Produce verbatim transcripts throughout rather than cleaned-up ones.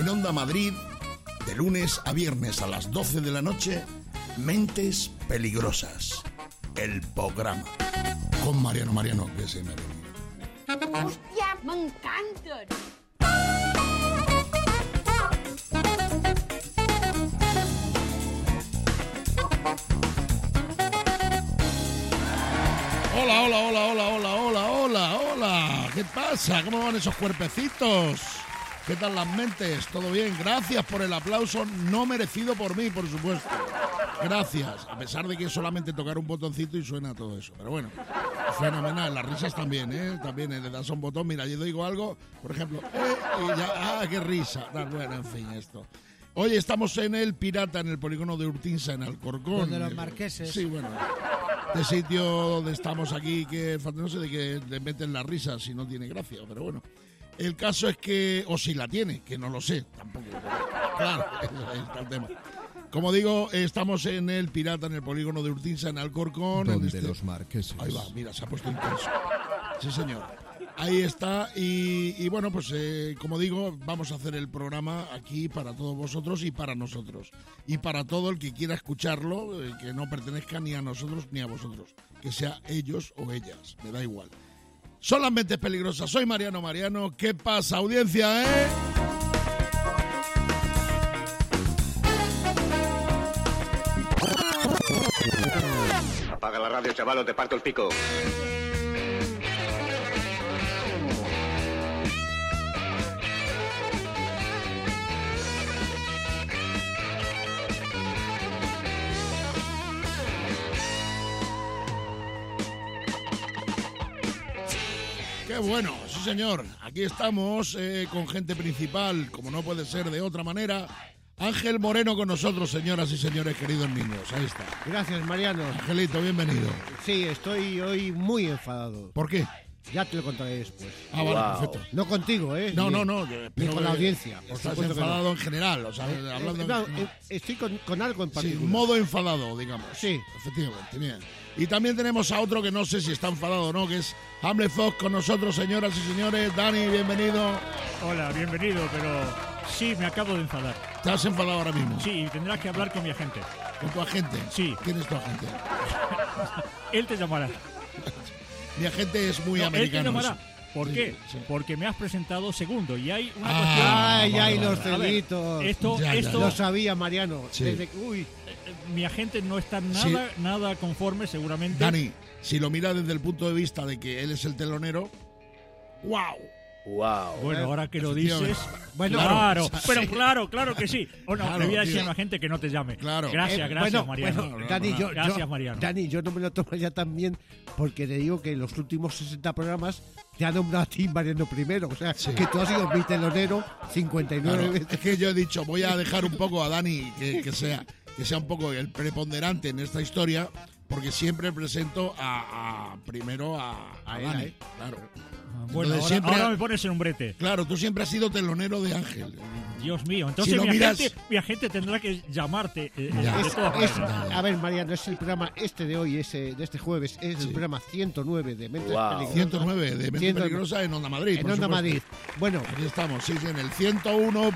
En Onda Madrid, de lunes a viernes a las doce de la noche, Mentes Peligrosas, el programa. Con Mariano Mariano, que se me ve. ¡Hostia, me encantan! Hola, hola, hola, hola, hola, hola, hola, hola. ¿Qué pasa? ¿Cómo van esos cuerpecitos? ¿Qué tal las mentes? ¿Todo bien? Gracias por el aplauso no merecido por mí, por supuesto. Gracias. A pesar de que es solamente tocar un botoncito y suena todo eso. Pero bueno, fenomenal. Las risas también, ¿eh? También ¿eh? Le das a un botón. Mira, yo digo algo, por ejemplo, eh, y ya, ¡ah, qué risa! Ah, bueno, en fin, esto. Hoy estamos en el Pirata, en el polígono de Urtinsa, en Alcorcón. Donde los marqueses. Sí, bueno. De sitio donde estamos aquí, que no sé de que le meten la risa si no tiene gracia, pero bueno. El caso es que, o si la tiene, que no lo sé, tampoco. Claro, ahí está el tema. Como digo, estamos en el Pirata, en el polígono de Urtinsa, en Alcorcón. Donde en este... los marqueses. Ahí va, mira, se ha puesto intenso. Sí, señor. Ahí está, y, y bueno, pues eh, como digo, vamos a hacer el programa aquí para todos vosotros y para nosotros. Y para todo el que quiera escucharlo, eh, que no pertenezca ni a nosotros ni a vosotros. Que sea ellos o ellas, me da igual. Son las mentes peligrosas, soy Mariano Mariano. ¿Qué pasa, audiencia, eh? Apaga la radio, chaval, o te parto el pico. Qué bueno, sí señor. Aquí estamos eh, con gente principal, como no puede ser de otra manera. Ángel Moreno con nosotros, señoras y señores, queridos niños. Ahí está. Gracias, Mariano. Angelito, bienvenido. Sí, estoy hoy muy enfadado. ¿Por qué? Ya te lo contaré después. Ah, vale, Wow. perfecto. No contigo, ¿eh? No, Ni- no, no. Ni con la audiencia. Por Estás supuesto que no. enfadado en general, o sea, Eh, hablando... no, eh, estoy con, con algo en sí, particular. modo enfadado, digamos. Sí. Efectivamente, bien. Y también tenemos a otro que no sé si está enfadado o no, que es Hamlet Fox con nosotros, señoras y señores. Dani, bienvenido. Hola, bienvenido, pero sí, me acabo de enfadar. ¿Te has enfadado ahora mismo? Sí, tendrás que hablar con mi agente. ¿Con tu agente? Sí. ¿Quién es tu agente? Él te llamará. Mi agente es muy No, él te americano. llamará. ¿Por Sí, qué? sí. Porque me has presentado segundo y hay una Ah, cuestión... Ay, vale, ay, vale. los A ver, celitos. esto, Ya, ya, esto, Lo sabía, Mariano. Sí. Desde, uy, mi agente no está nada, nada conforme, seguramente. Dani, si lo mira desde el punto de vista de que él es el telonero, ¡wow! Wow. Bueno, ahora que lo Efectivamente. dices... Bueno, claro, o sea, pero sí. claro, claro que sí. O no, Claro, le voy a decir tío. a mi agente que no te llame. Claro. Gracias, Eh, gracias, bueno, Mariano. bueno, No, no, Dani, no. yo, Gracias, yo- Mariano. Dani, yo no me lo tomo ya tan bien porque te digo que en los últimos sesenta programas te ha nombrado a ti Mariano primero. O sea, Sí. que tú has sido mi telonero cincuenta y nueve Claro, veces. es que yo he dicho, voy a dejar un poco a Dani que, que sea que sea un poco el preponderante en esta historia, porque siempre presento a, a primero a, a A él, Dani. a él. Claro. Bueno, Entonces, ahora, siempre ahora ha- me pones en un brete. Claro, tú siempre has sido telonero de Ángel. Dios mío, entonces Si lo mi, miras- agente, mi agente tendrá que llamarte. eh, Ya. de Es- todas es- maneras. a ver, Mariano, es el programa este de hoy, ese, de este jueves, es Sí. el programa ciento nueve de Mentes Wow. Peligrosas. ciento nueve de Mente ciento- Peligrosa en Onda Madrid. En por Onda supuesto. Madrid. Bueno, Aquí estamos, sí, sí, en el ciento uno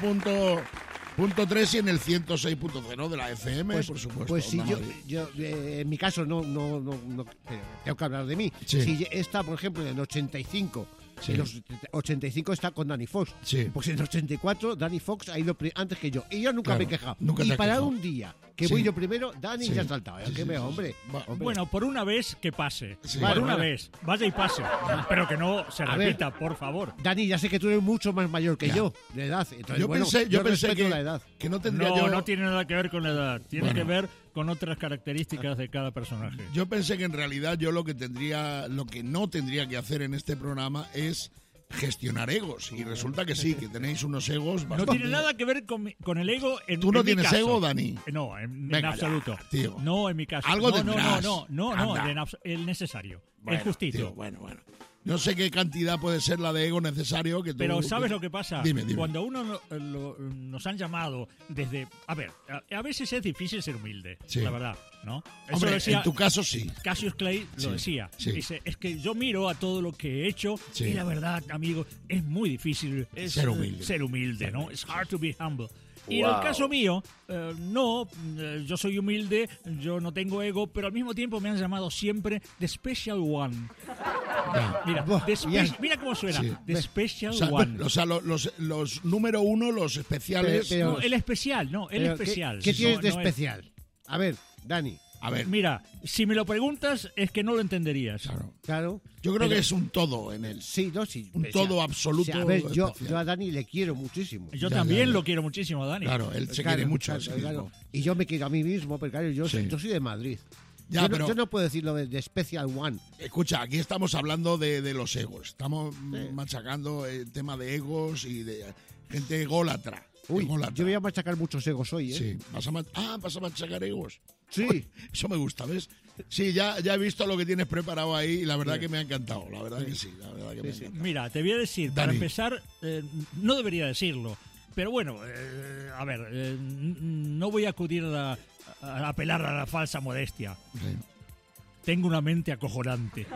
punto tres y en el ciento seis punto cero de la F M, pues, por supuesto. pues sí, Onda yo, Madrid. yo eh, en mi caso no, no, no, no pero tengo que hablar de mí. Sí. Si está, por ejemplo, en ochenta y cinco, Sí. en los ochenta y cinco está con Danny Fox. Sí. Pues en ochenta y cuatro Danny Fox ha ido pri- antes que yo. Y yo nunca Claro, me he quejado. nunca te y has para quejado. un día que Sí. voy yo primero, Danny Sí. ya ha saltado. ¿eh? Sí, ¿Qué sí, me, sí, hombre? sí. Va- Hombre. Bueno, por una vez que pase. Sí. Por Vale, una vale. vez. Vaya y pase. Pero que no se A ver. repita, por favor. Dani, ya sé que tú eres mucho más mayor que Ya. yo, de edad. Entonces, Yo bueno, pensé, yo pensé respeto que, la edad. que no tendría No, yo... no tiene nada que ver con la edad. Tiene Bueno. que ver con otras características de cada personaje. Yo pensé que en realidad yo lo que tendría, lo que no tendría que hacer en este programa es gestionar egos. Y resulta que sí, que tenéis unos egos No bastante... tiene nada que ver con, mi- con el ego en ¿Tú no en mi tienes caso. ego, Dani? No, en, en Venga ya, absoluto. tío. No, en mi caso. Algo no, no, no, tendrás. no, no, no, Anda. en abs- el necesario. Bueno, el justito. tío, bueno, bueno. No sé qué cantidad puede ser la de ego necesario que tú... Pero ¿sabes lo que pasa? Dime, dime. Cuando uno no- lo- nos han llamado desde... A ver, a, a veces es difícil ser humilde, Sí. la verdad, ¿no? Eso Hombre, decía en tu caso sí. Cassius Clay, lo Sí, decía. sí. Dice, es que yo miro a todo lo que he hecho Sí. y la verdad, amigo, es muy difícil es, Ser eh, humilde. ser humilde, ¿no? It's hard to be humble. Y en Wow. el caso mío, eh, no, eh, yo soy humilde, yo no tengo ego, pero al mismo tiempo me han llamado siempre The Special One. Ya. Mira, Buah, The Spe- ya. mira cómo suena, Sí. The Special O sea, One. o sea, lo- los, los número uno, los especiales... Pero- No, el especial, no, el Pero, ¿qué- especial. ¿Qué, No, tienes de no es- especial? A ver, Dani, A ver, Mira, si me lo preguntas es que no lo entenderías. claro. claro. Yo creo pero- que es un todo en él. Sí, no, sí. Un o sea, todo absoluto o sea, a ver, yo, especial. yo a Dani le quiero muchísimo. Yo Ya, también ya, ya. lo quiero muchísimo, Dani. Claro, él se Claro, quiere mucho a claro, sí claro. mismo. Y yo me quiero a mí mismo, pero claro, yo, Sí. yo soy de Madrid. Ya, yo, pero- no, yo no puedo decirlo de, de Special One. Escucha, aquí estamos hablando de, de los egos. Estamos mm, Sí. machacando el tema de egos y de gente ególatra. Uy, ególatra. yo voy a machacar muchos egos hoy, ¿eh? Sí, vas a mach- ah, vas a machacar egos. Sí. Uy, eso me gusta, ¿ves? Sí, ya, ya he visto lo que tienes preparado ahí y la verdad Sí. que me ha encantado. La verdad que sí, la verdad que me ha Sí, sí. encantado. Mira, te voy a decir, para Dani. empezar, eh, no debería decirlo, pero bueno, eh, a ver, eh, n- no voy a acudir a, a apelar a la falsa modestia. Sí. Tengo una mente acojonante.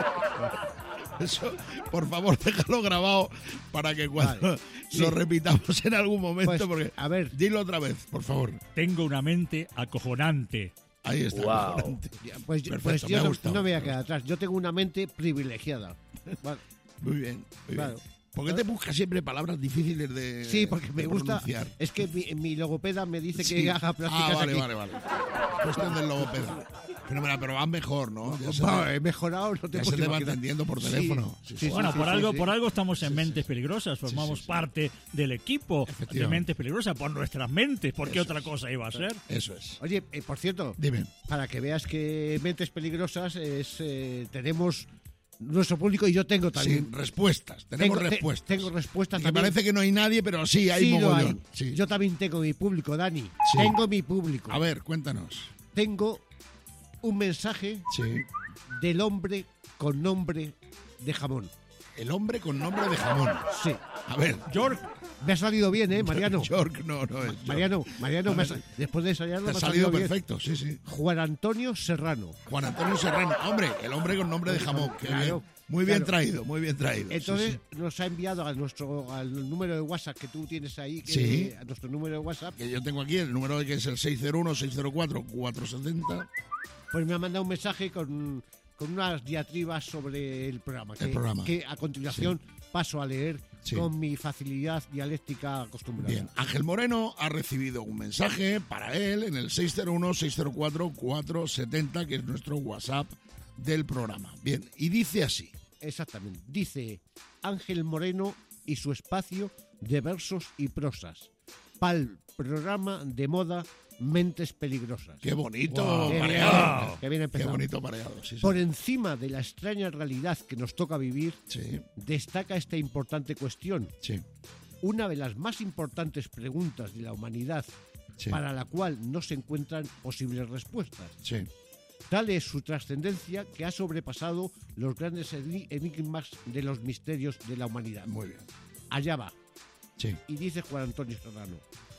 Eso, por favor, déjalo grabado para que cuando Vale. lo Sí. repitamos en algún momento, Pues, porque... a ver. Dilo otra vez, por favor. Tengo una mente acojonante. Ahí está. Wow. acojonante. Ya, Pues, Perfecto, pues me yo ha no, gustado. no me voy a quedar atrás. Yo tengo una mente privilegiada. Vale. Muy bien, muy Claro. bien. ¿Por qué te buscas siempre palabras difíciles de Sí, porque me de gusta. pronunciar? Es que mi, mi logopeda me dice Sí. que haga prácticas Ah, vale, aquí. vale, vale. Cuestión del logopeda. Pero, mira, pero vas mejor, ¿no? Ya se, Bah, te, he mejorado, no te ya se puedo te va imaginar. entendiendo por Sí, teléfono. Sí, sí, sí. sí, Bueno, sí, por sí, algo sí. por algo estamos en Mentes Peligrosas, formamos sí, sí. parte del equipo de Efectivamente. Mentes Peligrosas por nuestras mentes, ¿por qué Eso otra es. cosa iba a ser? Eso es. Oye, eh, por cierto, Dime. para que veas que Mentes Peligrosas es, eh, tenemos nuestro público y yo tengo Sí, también. respuestas. Tenemos Tengo- te- respuestas. tengo respuestas Y también. parece que no hay nadie, pero sí, hay Sí, lo mogollón. hay. Sí. Yo también tengo mi público, Dani. Sí. Tengo mi público. A ver, cuéntanos. Tengo un mensaje Sí. del hombre con nombre de jamón. El hombre con nombre de jamón. Sí. A ver. George, Me ha salido bien, ¿eh, Mariano? York, no, no es. York. Mariano, Mariano, me ha sa- después de ensayarlo Te me ha ha salido salido bien. perfecto, sí, sí. Juan Antonio Serrano. Juan Antonio Serrano. Hombre, el hombre con nombre de jamón. Qué Claro, bien. Muy bien claro. traído, muy bien traído. sí, Entonces sí. nos ha enviado a nuestro al número de WhatsApp que tú tienes ahí, que- Sí. a nuestro número de WhatsApp, Que yo tengo aquí el número que es el seis cero uno, seis cero cuatro, cuatro siete cero. pues me ha mandado un mensaje con, con unas diatribas sobre el programa. Que, El programa. que a continuación paso a leer Sí. con mi facilidad dialéctica acostumbrada. Bien, Ángel Moreno ha recibido un mensaje para él en el seis cero uno, seis cero cuatro, cuatro siete cero, que es nuestro WhatsApp del programa. Bien, y dice así. Exactamente. Dice Ángel Moreno y su espacio de versos y prosas. Pal programa de moda Mentes Peligrosas. Qué bonito Guau. Qué pareado. bien, qué bien Qué empezado. bonito pareado, sí, sí. Por encima de la extraña realidad que nos toca vivir, Sí, destaca esta importante cuestión. sí, Una de las más importantes preguntas de la humanidad sí, para la cual no se encuentran posibles respuestas. sí. Tal es su trascendencia que ha sobrepasado los grandes eni- enigmas de los misterios de la humanidad. Muy bien. Allá va. Sí, Y dice Juan Antonio Serrano,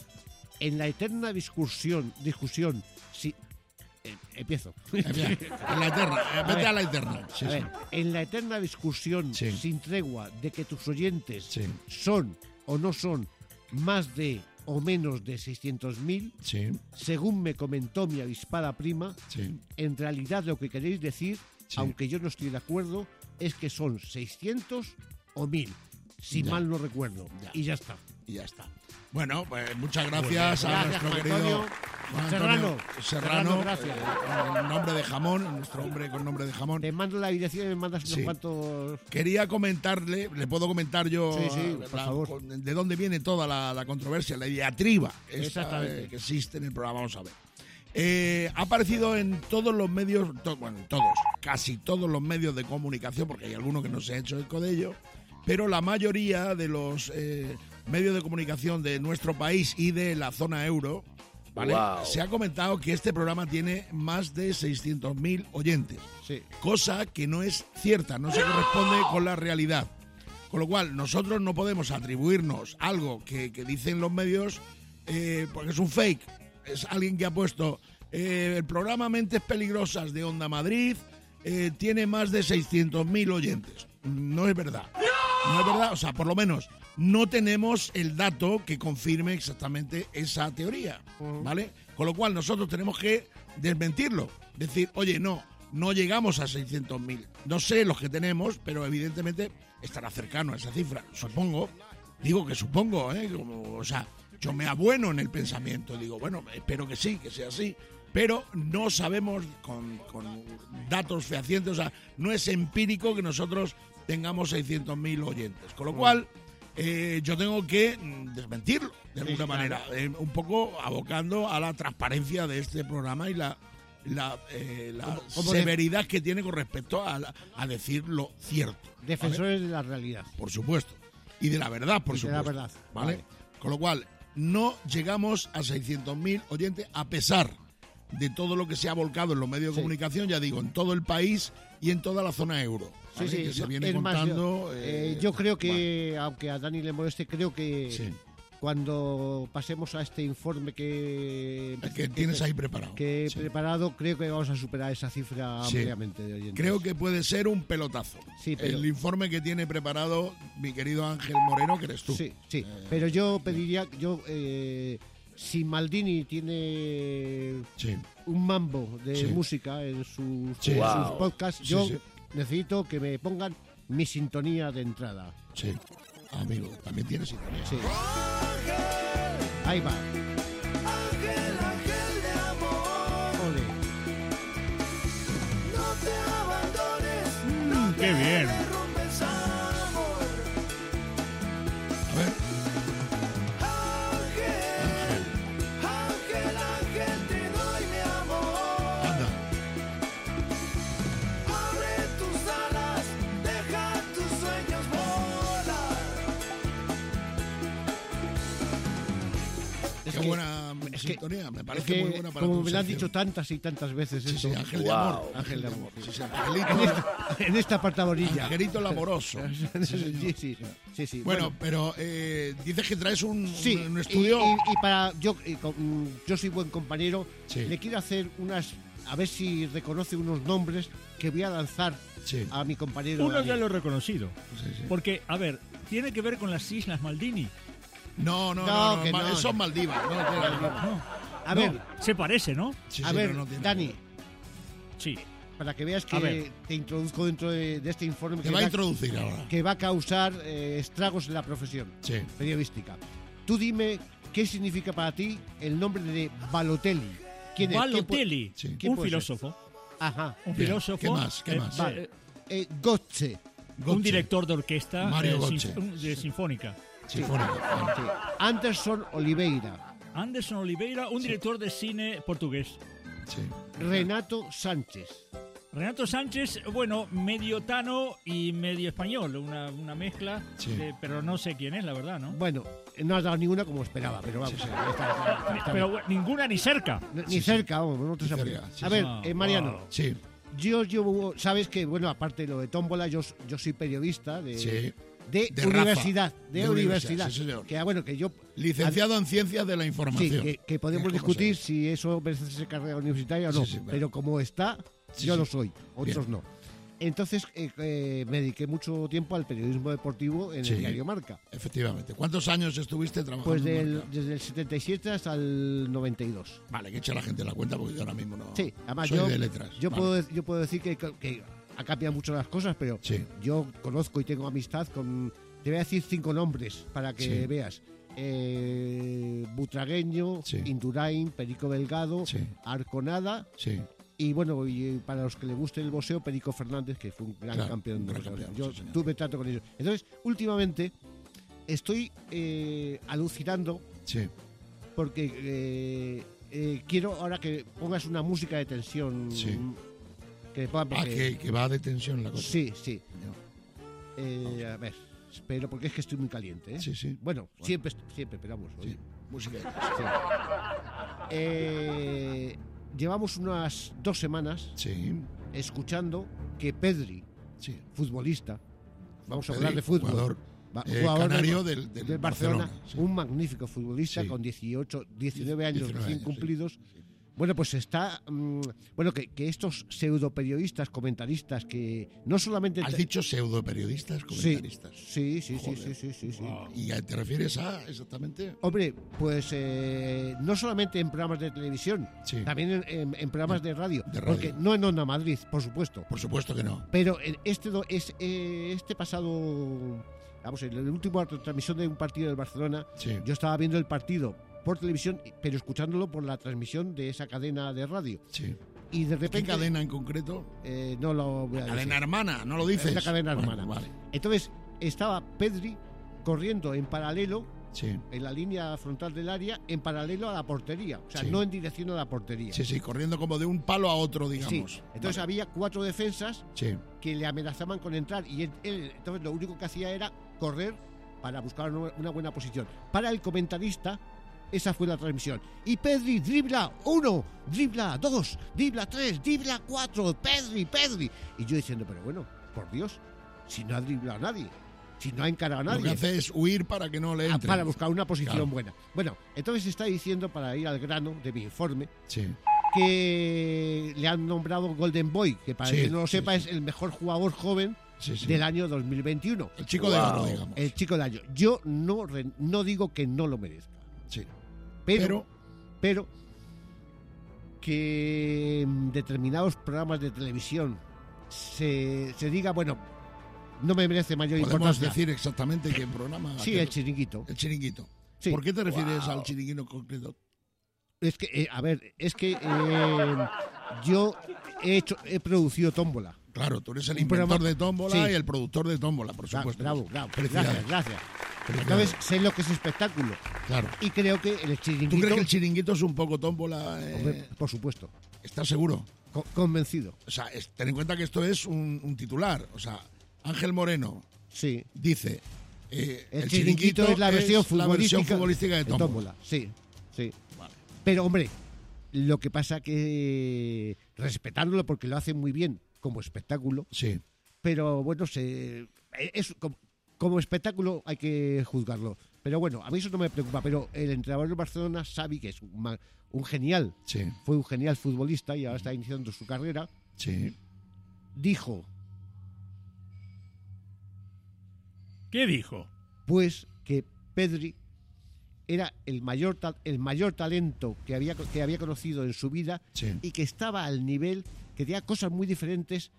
en la eterna discusión, discusión, si... eh, empiezo. En la eterna, eh, vete ver, a la eterna. Sí, A sí. ver, en la eterna discusión Sí. sin tregua de que tus oyentes Sí. son o no son más de o menos de seiscientos mil, Sí, según me comentó mi avispada prima, sí. en realidad lo que queréis decir, Sí. aunque yo no estoy de acuerdo, es que son seiscientos o mil, si Ya. mal no recuerdo. Ya. Y ya está. Y ya está. Bueno, pues muchas gracias a Gracias, nuestro Juan querido Antonio. Juan Serrano. Antonio Serrano, Serrano, gracias. eh, en nombre de jamón, nuestro hombre con nombre de jamón. Te mando la dirección y me mandas unos Sí. cuantos... Quería comentarle, le puedo comentar yo Sí, sí, por la- favor. con- de dónde viene toda la, la controversia, la diatriba esta, Exactamente. eh, que existe en el programa. Vamos a ver. Eh, ha aparecido en todos los medios, to- bueno, en todos, casi todos los medios de comunicación, porque hay alguno que no se ha hecho eco de ello, pero la mayoría de los eh, medios de comunicación de nuestro país y de la zona euro ¿vale? Wow. Se ha comentado que este programa tiene más de seiscientos mil oyentes, Sí. cosa que no es cierta, no se corresponde con la realidad. Con lo cual, nosotros no podemos atribuirnos algo que, que dicen los medios eh, porque es un fake. Es alguien que ha puesto eh, el programa Mentes Peligrosas de Onda Madrid eh, tiene más de seiscientos mil oyentes. No es verdad. No es verdad, o sea, por lo menos no tenemos el dato que confirme exactamente esa teoría, ¿vale? Con lo cual nosotros tenemos que desmentirlo, decir, oye, no, no llegamos a seiscientos mil. No sé los que tenemos, pero evidentemente estará cercano a esa cifra, supongo. Digo que supongo, ¿eh? Como, o sea, yo me abueno en el pensamiento, digo, bueno, espero que sí, que sea así, pero no sabemos con, con datos fehacientes, o sea, no es empírico que nosotros tengamos seiscientos mil oyentes, con lo cual eh, yo tengo que mm, desmentirlo de alguna Sí, manera, claro. eh, un poco abocando a la transparencia de este programa y la la, eh, la Como- como de- severidad que tiene con respecto a, la- a decir lo cierto. ¿vale? Defensores de la realidad. Por supuesto. Y de la verdad, por Y de supuesto. la verdad, ¿vale? vale. Con lo cual, no llegamos a seiscientos mil oyentes a pesar de todo lo que se ha volcado en los medios de Sí. comunicación, ya digo, en todo el país y en toda la zona euro. Sí, ¿vale? sí, que se no, viene es más, contando. yo, eh, eh, yo creo que, aunque a Dani le moleste, creo que Sí. cuando pasemos a este informe que, El que tienes ahí preparado. que he Sí. preparado, creo que vamos a superar esa cifra Sí. ampliamente de oyentes. Creo que puede ser un pelotazo. Sí, pero- El informe que tiene preparado mi querido Ángel Moreno, que eres tú. Sí, sí. Pero yo pediría, yo eh, si Maldini tiene Sí. un mambo de Sí. música en sus, Sí. en Wow. sus podcasts, Sí, yo sí. necesito que me pongan mi sintonía de entrada. Sí. Amigo, también tienes sintonía. Sí. Ahí va. Ole. Mm, ¡Qué bien! A ver. Anda. Es Qué que- buena es que- sintonía, me Es parece que, muy buena para como tu me lo han sección. dicho tantas y tantas veces Sí, esto, sí, Ángel de Wow. Amor. Ángel de Amor. Sí, sí, Angelito, en esta aparta orilla. Angelito el amoroso. Sí, señor. Sí, sí, sí, sí. Bueno, pero eh, dices que traes un, sí, un y- estudio. Y, y para yo, y con- mm, yo soy buen compañero, Sí. le quiero hacer unas, a ver si reconoce unos nombres que voy a lanzar Sí. a mi compañero. Uno ya Daniel. lo he reconocido. Sí, sí. Porque, a ver, tiene que ver con las Islas Maldini. No, no, No, no, no, que ma- no. eso es Maldivas. No, tiene nada que ver. No. A No, ver, se parece, ¿no? Sí, a sí, ver, pero no tiene Dani, nada Sí. para que veas A que ver. te introduzco dentro de, de este informe que que, ver. Te va a va, introducir ahora. que va a causar eh, estragos en la profesión Sí. periodística. Tú dime qué significa para ti el nombre de Balotelli. ¿Quién es? ¿Quién puede- Balotelli, Sí. ¿Quién un puede ser? filósofo. Ajá. Un Bien. filósofo. ¿Qué más? ¿Qué más? Vale. Eh, Gotze. Gotze. Un director de orquesta Mario eh, Gotze. sinf- un- de sinfónica. Sinfónica. Sí. Anderson Oliveira. Anderson Oliveira, un director de cine portugués. Sí. Renato Sánchez. Renato Sánchez, bueno, medio tano y medio español, una, una mezcla, Sí. de- pero no sé quién es, la verdad, ¿no? Bueno, no has dado ninguna como esperaba, pero vamos. eh, está- está- está Pero bien. bueno, ninguna ni cerca. Ni sí, sí. cerca, vamos, no te Ni sabría. cerca, sí, A sí. ver, Ah, eh, Mariano, wow. Sí. yo llevo, sabes que, bueno, aparte de lo de tómbola, yo, yo soy periodista de, Sí. de, De universidad, Rafa, de, de universidad. universidad, sí, señor. Que, ah, bueno, que yo... Licenciado en Ciencias de la Sí, Información. que, que podemos Es como discutir se- si eso merece ser carrera universitaria o no, Sí, sí, bueno. pero como está, Sí, yo sí. lo soy, otros Bien. no. Entonces eh, eh, me dediqué mucho tiempo al periodismo deportivo en Sí. el diario Marca. Efectivamente. ¿Cuántos años estuviste trabajando? Pues en del- Marca? desde el setenta y siete hasta el noventa y dos. Vale, que eche la gente la cuenta porque yo ahora mismo no. Sí, además soy yo, de letras. yo, Vale. puedo, yo puedo decir que, que ha cambiado mucho las cosas, pero Sí. yo conozco y tengo amistad con... Te voy a decir cinco nombres para que Sí. veas. Eh, Butragueño, Sí. Indurain, Perico Delgado, Sí. Arconada Sí. y bueno, y eh, para los que le guste el boxeo, Perico Fernández, que fue un gran Claro, campeón. un de gran boxeo. campeón, Yo sí, señor. tuve trato con ellos. Entonces, últimamente estoy eh, alucinando Sí. porque eh, eh, quiero ahora que pongas una música de tensión. Sí. Que ponga- Ah, porque- que, que va de tensión la cosa. Sí, sí. Eh, a ver, espero, porque es que estoy muy caliente. ¿eh? Sí, sí. Bueno, Bueno. siempre, siempre, pero vamos. Sí. oye. musiqueta. Sí. Eh, llevamos unas dos semanas Sí, escuchando que Pedri, sí. futbolista, vamos a Pedri, hablar de fútbol, jugador, va- eh, jugador canario del, del, del del Barcelona, Barcelona, sí. un magnífico futbolista Sí. con dieciocho, diecinueve años diecinueve recién años, cumplidos. sí, sí. Bueno, pues está. mm, bueno, que, que estos pseudoperiodistas, comentaristas, que no solamente. ¿Has te- dicho pseudoperiodistas, sí, comentaristas? sí, sí, sí, Joder. sí, sí, sí, sí. Wow. ¿Y a- te refieres a exactamente? Hombre, pues eh, no solamente en programas de televisión, Sí. también en, en- en programas de radio, De radio. porque no en Onda Madrid, por supuesto. Por supuesto que no. Pero en este, do- es, eh, este pasado, vamos, en la última transmisión de un partido del Barcelona, Sí. yo estaba viendo el partido por televisión, pero escuchándolo por la transmisión de esa cadena de radio. Sí. Y de ¿Qué repente... cadena en concreto? eh, no lo voy a decir. Cadena hermana, no lo dices. Es la cadena Bueno, hermana. Vale. Entonces, estaba Pedri corriendo en paralelo, Sí. en la línea frontal del área, en paralelo a la portería. O sea, Sí. no en dirección a la portería. Sí, sí, corriendo como de un palo a otro, Sí. digamos. Entonces Vale. había cuatro defensas Sí. que le amenazaban con entrar y él, él, entonces lo único que hacía era correr para buscar una una buena posición. Para el comentarista, esa fue la transmisión. Y Pedri dribla uno, dribla dos, dribla tres, dribla cuatro, Pedri, Pedri. Y yo diciendo, pero bueno, por Dios, si no ha driblado a nadie, si no ha encarado a Lo que nadie. hace es huir para que no le Ah, entre. para buscar una posición Claro. buena. Bueno, entonces está diciendo, para ir al grano de mi informe, Sí. que le han nombrado Golden Boy, que para Sí, el que no lo sí, sepa sí. es el mejor jugador joven Sí, sí. del año dos mil veintiuno. El chico de oro, digamos. El chico del año. Yo no, re- no digo que no lo merezca, Sí. pero, Pero, pero que en determinados programas de televisión se, se diga, bueno, no me merece mayor podemos importancia. decir exactamente qué programa. Sí, qué- el chiringuito. el chiringuito. Sí. ¿Por qué te refieres al chiringuito concreto? Es que, eh, a ver, es que eh, yo he hecho, he producido tómbola. Claro, tú eres el Un inventor programa- de tómbola Sí. y el productor de tómbola, por Bra- supuesto. Bravo, bravo. Felicidades. Gracias, gracias. Felicidades. Entonces sé lo que es espectáculo. Claro. Y creo que el ¿Tú chiringuito... crees que el chiringuito es un poco tómbola? eh? Hombre, por supuesto. ¿Estás seguro? Co- convencido. O sea, es- ten en cuenta que esto es un, un titular. O sea, Ángel Moreno Sí. dice... eh, El, chiringuito, es la versión, la futbolística, versión futbolística de tómbola. Sí, sí. Vale. Pero, hombre, lo que pasa que respetándolo porque lo hace muy bien como espectáculo, Sí, pero bueno, se es como, como espectáculo hay que juzgarlo. Pero bueno, a mí eso no me preocupa, pero el entrenador de Barcelona, Xavi, que es un, ma- un genial, sí, fue un genial futbolista y ahora está iniciando su carrera, sí. dijo ¿Qué dijo? pues que Pedri era el mayor ta- el mayor talento que había que había conocido en su vida Sí. y que estaba al nivel, que tenía cosas muy diferentes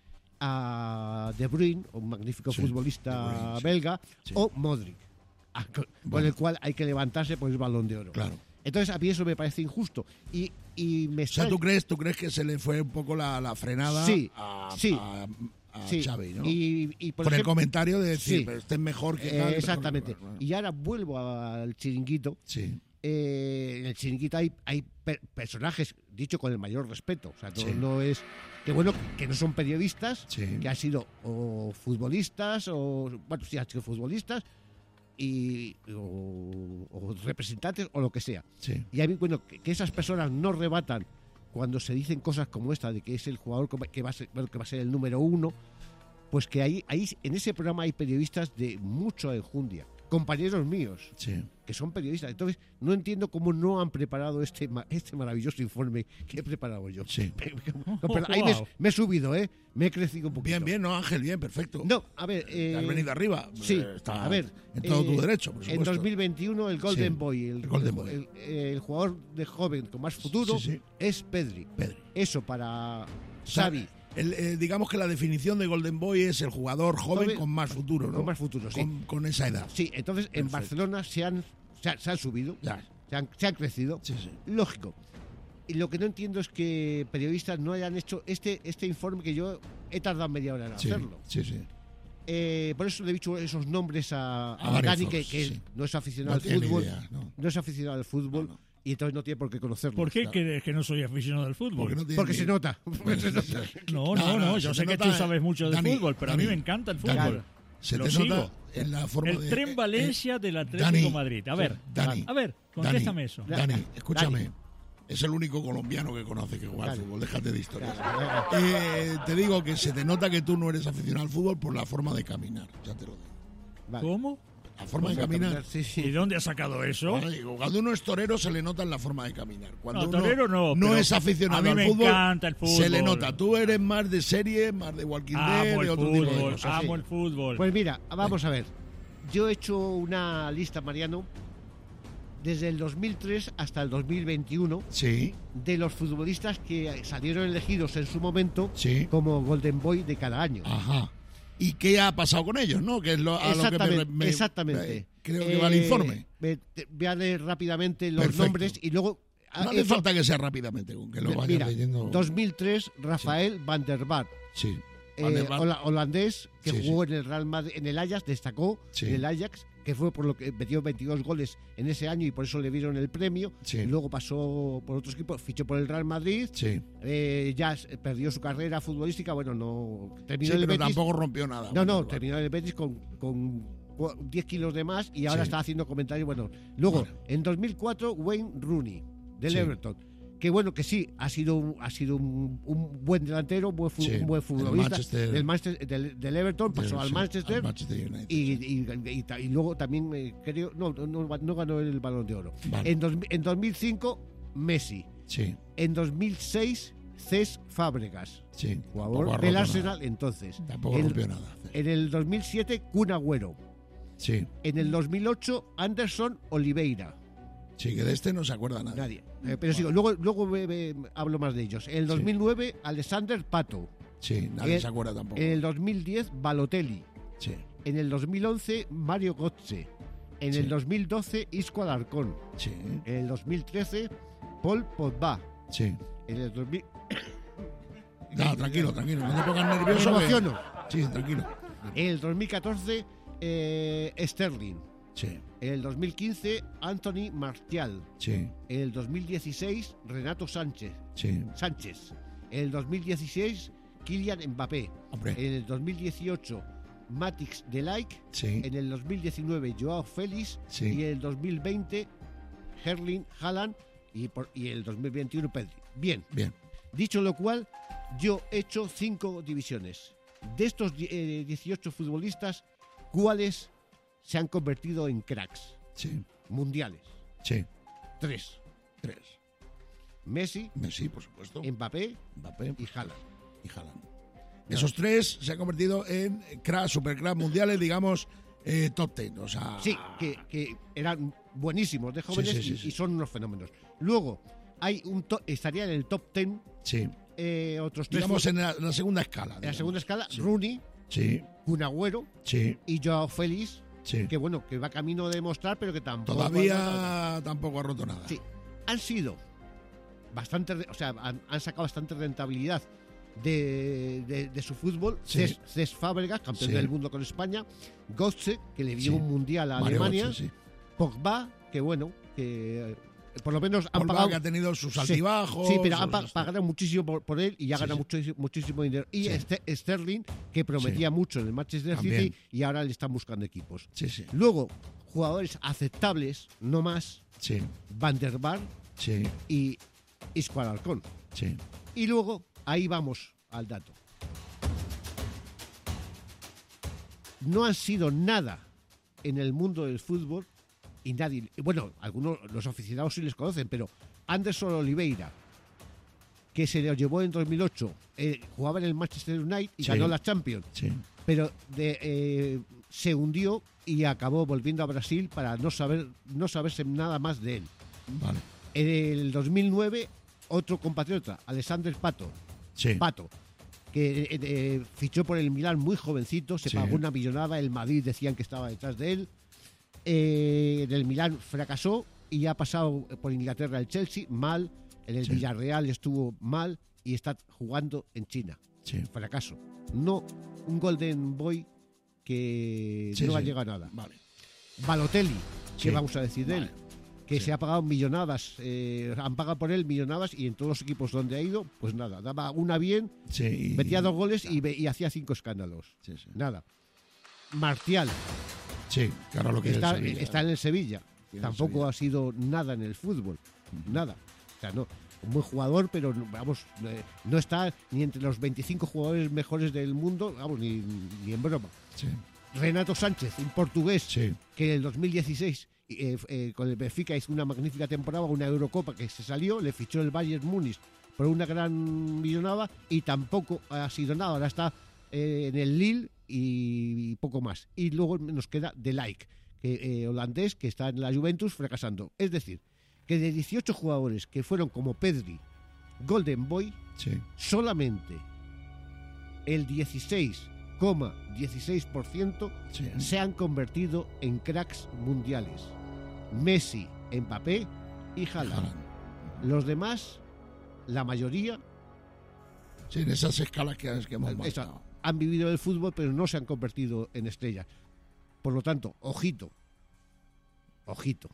a De Bruyne, un magnífico Sí, futbolista De Bruyne, sí. belga, Sí. o Modric, a- con Bueno. el cual hay que levantarse por el Balón de Oro. Claro. Entonces a mí eso me parece injusto y, y me O sea, extraña- ¿tú crees, ¿tú crees que se le fue un poco la, la frenada Sí, a, sí. a, a sí, Xavi, ¿no? y, y por Con el ejemplo- comentario de decir, Sí. pero este es mejor que eh, tal, mejor que exactamente. cual, bueno. Y ahora vuelvo al chiringuito. Sí, Eh, en el chiringuito hay, hay per- personajes, dicho con el mayor respeto, o sea, no, Sí. no es que bueno, que no son periodistas, Sí. que han sido o futbolistas o bueno, sí han sido futbolistas y o, o representantes o lo que sea. sí. Y a mí, bueno, que, que esas personas no rebatan cuando se dicen cosas como esta de que es el jugador que va- que va a ser, bueno, que va a ser el número uno, pues que ahí, ahí en ese programa hay periodistas de mucha enjundia, compañeros míos Sí. que son periodistas. Entonces, no entiendo cómo no han preparado este ma- este maravilloso informe que he preparado yo. Sí. No, pero ahí me, Wow. me he subido, ¿eh? Me he crecido un poquito. Bien, bien, ¿no, Ángel? Bien, perfecto. No, a ver... eh, Has venido arriba. Sí, Eh, está a ver... en todo eh, tu derecho, por En supuesto. dos mil veintiuno el Golden Sí, Boy, el, el Golden Boy. el- el jugador de joven con más futuro, Sí, sí. es Pedri. Pedri. Eso para O sea, Xavi, el, eh, digamos que la definición de Golden Boy es el jugador joven Joven, con más futuro, ¿no? con más futuro, sí. Con, con esa edad. Sí, entonces en Perfecto. Barcelona se han, se han, se han subido, Ya. se han, se han crecido. Sí, sí. Lógico. Y lo que no entiendo es que periodistas no hayan hecho este, este informe que yo he tardado media hora en Sí, hacerlo. sí, sí. Eh, por eso le he dicho esos nombres a, A a varios Dani, que, foros, que sí. no es aficionado No al tiene fútbol. idea, no. No es aficionado al fútbol No, no. y entonces no tiene por qué conocerlo. ¿Por qué Claro. crees que no soy aficionado al fútbol? Porque no tiene Porque ni- se nota. Porque se nota. No, No, no, no, no, yo se sé te que nota, tú sabes mucho de Dani, fútbol, pero a mí Dani, me encanta el Dani, fútbol. Se Lo te sigo. nota en la forma El de... tren eh, Valencia eh, del Atlético Dani, de Madrid. A ver, Dani, a ver, Contéstame eso. Dani, escúchame. Dani. Es el único colombiano que conoce que juega al Dani. fútbol. Déjate de historias. Claro. Eh, te digo que se te nota que tú no eres aficionado al fútbol por la forma de caminar. Ya te lo digo. Vale. ¿Cómo? La forma de caminar. Sí, ¿Y sí. dónde has sacado eso? Bueno, digo, cuando uno es torero se le nota en la forma de caminar. Cuando No, uno torero no, pero es aficionado a mí al me fútbol, encanta el se le fútbol. nota. Tú eres más de serie, más de Walking Dead, Amo de el otro tipo de fútbol, cosas. amo sí. el fútbol. Pues mira, vamos a ver. Yo he hecho una lista, Mariano, desde el dos mil tres hasta el dos mil veintiuno Sí, de los futbolistas que salieron elegidos en su momento sí. como Golden Boy de cada año. Ajá. ¿Y qué ha pasado con ellos, no? Que es lo, a lo que me, Exactamente, me- exactamente. me- creo que va el Eh, informe. me- te- voy a leer rápidamente los Perfecto. nombres y luego... No ah, hace eso- falta que sea rápidamente, con que lo vayas Mira, leyendo. dos mil tres, Rafael van der Vaart, Sí. eh, Van der Vaart. hola- holandés, que Sí, jugó en el Real Madrid, en el Ajax, destacó Sí. en el Ajax, que fue por lo que metió veintidós goles en ese año y por eso le dieron el premio. Sí. Y luego pasó por otros equipos, fichó por el Real Madrid, Sí. eh, ya s- perdió su carrera futbolística, bueno, no terminó Sí, en el pero Betis. tampoco rompió nada. No, no, Van der Vaart. terminó en el Betis con, con cu- diez kilos de más y ahora Sí. está haciendo comentarios. Bueno, luego, Vale. en dos mil cuatro, Wayne Rooney, del Sí. Everton. Que bueno, que sí, ha sido un, ha sido un, un buen delantero, un buen, fu- Sí, un buen del futbolista Manchester- del, Manchester, del, del Everton, pasó al Sí, Manchester. al Manchester United. Y, y- y ta- y luego también eh, creo no, no, no ganó el Balón de Oro. Vale. En, dos, en dos mil cinco, Messi. Sí, En dos mil seis, Cesc Fábregas, sí. Tampoco ha jugador roto del nada. Arsenal entonces. Tampoco En- rompió nada. En el dos mil siete, Kun Agüero. Sí, En el dos mil ocho, Anderson Oliveira. sí, que de este no se acuerda nadie. Nadie. Eh, pero sigo, luego, luego me- me- hablo más de ellos. En el Sí. dos mil nueve, Alexander Pato. Sí, nadie En- se acuerda tampoco. En el dos mil diez, Balotelli. Sí, En el dos mil once, Mario Götze. En Sí. el dos mil doce, Isco Alarcón. sí, En el dos mil trece, Paul Pogba. sí. En el dos mil... No, tranquilo, tranquilo. No te pongas nervioso. Me que- emociono. Sí, tranquilo. En el dos mil catorce, eh, Sterling. Sí, En el dos mil quince, Anthony Martial. sí, En el dos mil dieciséis, Renato Sánchez. sí. Sánchez. En el dos mil dieciséis, Kylian Mbappé. Hombre, En el dos mil dieciocho, Matix Delic. sí, En el dos mil diecinueve, Joao Félix. Sí. Y en el dos mil veinte, Erling Haaland. Y, por, y el dos mil veintiuno, Pedri. Bien, bien. dicho lo cual, yo he hecho cinco divisiones. De estos die- eh, dieciocho futbolistas, ¿cuáles se han convertido en cracks Sí, mundiales? sí. Tres. Tres. Messi, Messi, por supuesto. Mbappé Mbappé y Haaland. y Haaland. Esos tres se han convertido en crack, supercrack mundiales, digamos, eh, top ten. O sea, Sí, que, que eran buenísimos de jóvenes sí, sí, y- sí. y son unos fenómenos. Luego, hay un to- estaría en el top ten sí. eh, otros tres. Digamos fu- en la, la segunda escala. en la digamos. segunda escala, Sí. Rooney, Sí, Kun Agüero sí, y Joao Félix, sí. que bueno, que va camino de demostrar, pero que tampoco... Todavía tampoco ha roto nada. Sí, han sido bastante, re- o sea, han, han sacado bastante rentabilidad de, de- de su fútbol. Sí. Cesc, Cesc Fábregas, campeón Sí. del mundo con España. Götze, que le dio Sí. un mundial a Mario Alemania. Götze, sí. Pogba, que bueno, que eh, por lo menos han Pogba, pagado... que ha tenido sus Sí. altibajos. Sí, pero han sus- pa- pagado muchísimo por, por él y ya Sí, gana sí. muchísimo, muchísimo dinero. Y Sí. este- Sterling, que prometía mucho en el Manchester También. City y ahora le están buscando equipos. Sí, sí, Luego, jugadores aceptables, no más, sí, Van der Vaart sí, y Isco Alarcón. sí. Y luego, ahí vamos al dato. No han sido nada en el mundo del fútbol y nadie... Bueno, algunos, los aficionados sí les conocen, pero Anderson Oliveira, que se lo llevó en dos mil ocho, eh, jugaba en el Manchester United y Sí. ganó la Champions, Sí, pero de, eh, se hundió y acabó volviendo a Brasil para no saber no saberse nada más de él. vale. En el dos mil nueve, otro compatriota, Alexander Pato, Sí, Pato, que eh, eh, fichó por el Milán muy jovencito, se Sí. pagó una millonada, el Madrid decían que estaba detrás de él. Eh, en el Milán fracasó y ha pasado por Inglaterra el Chelsea, mal, en el Sí. Villarreal estuvo mal y está jugando en China. sí. Fracaso. No un Golden Boy que Sí, no ha sí. llegado a nada. Vale. Balotelli, ¿qué Sí. vamos a decir de él? Vale. Que Sí. se ha pagado millonadas, eh, han pagado por él millonadas y en todos los equipos donde ha ido, pues nada, daba una bien, Sí, y- metía dos goles y, ve- y hacía cinco escándalos. Sí, sí. Nada. Martial, Sí, que ahora lo quiere el está, Sevilla. está en el Sevilla. tampoco ha sido nada en el fútbol, nada. O sea, no, un buen jugador, pero vamos, eh, no está ni entre los veinticinco jugadores mejores del mundo, vamos, ni, ni en broma. Sí. Renato Sánchez, un portugués, Sí. que en el dos mil dieciséis eh, eh, con el Benfica hizo una magnífica temporada, una Eurocopa que se salió, le fichó el Bayern Múnich por una gran millonada y tampoco ha sido nada. Ahora está eh, en el Lille y, y poco más. Y luego nos queda De Ligt, que, eh, holandés, que está en la Juventus fracasando. Es decir, que de dieciocho jugadores que fueron como Pedri, Golden Boy, Sí. solamente el dieciséis coma dieciséis por ciento Sí. se han convertido en cracks mundiales. Messi, Mbappé y Haaland. Haaland. Los demás, la mayoría, Sí, en esas escalas que, que hemos esa, marcado. han vivido el fútbol, pero no se han convertido en estrellas. Por lo tanto, ojito, ojito,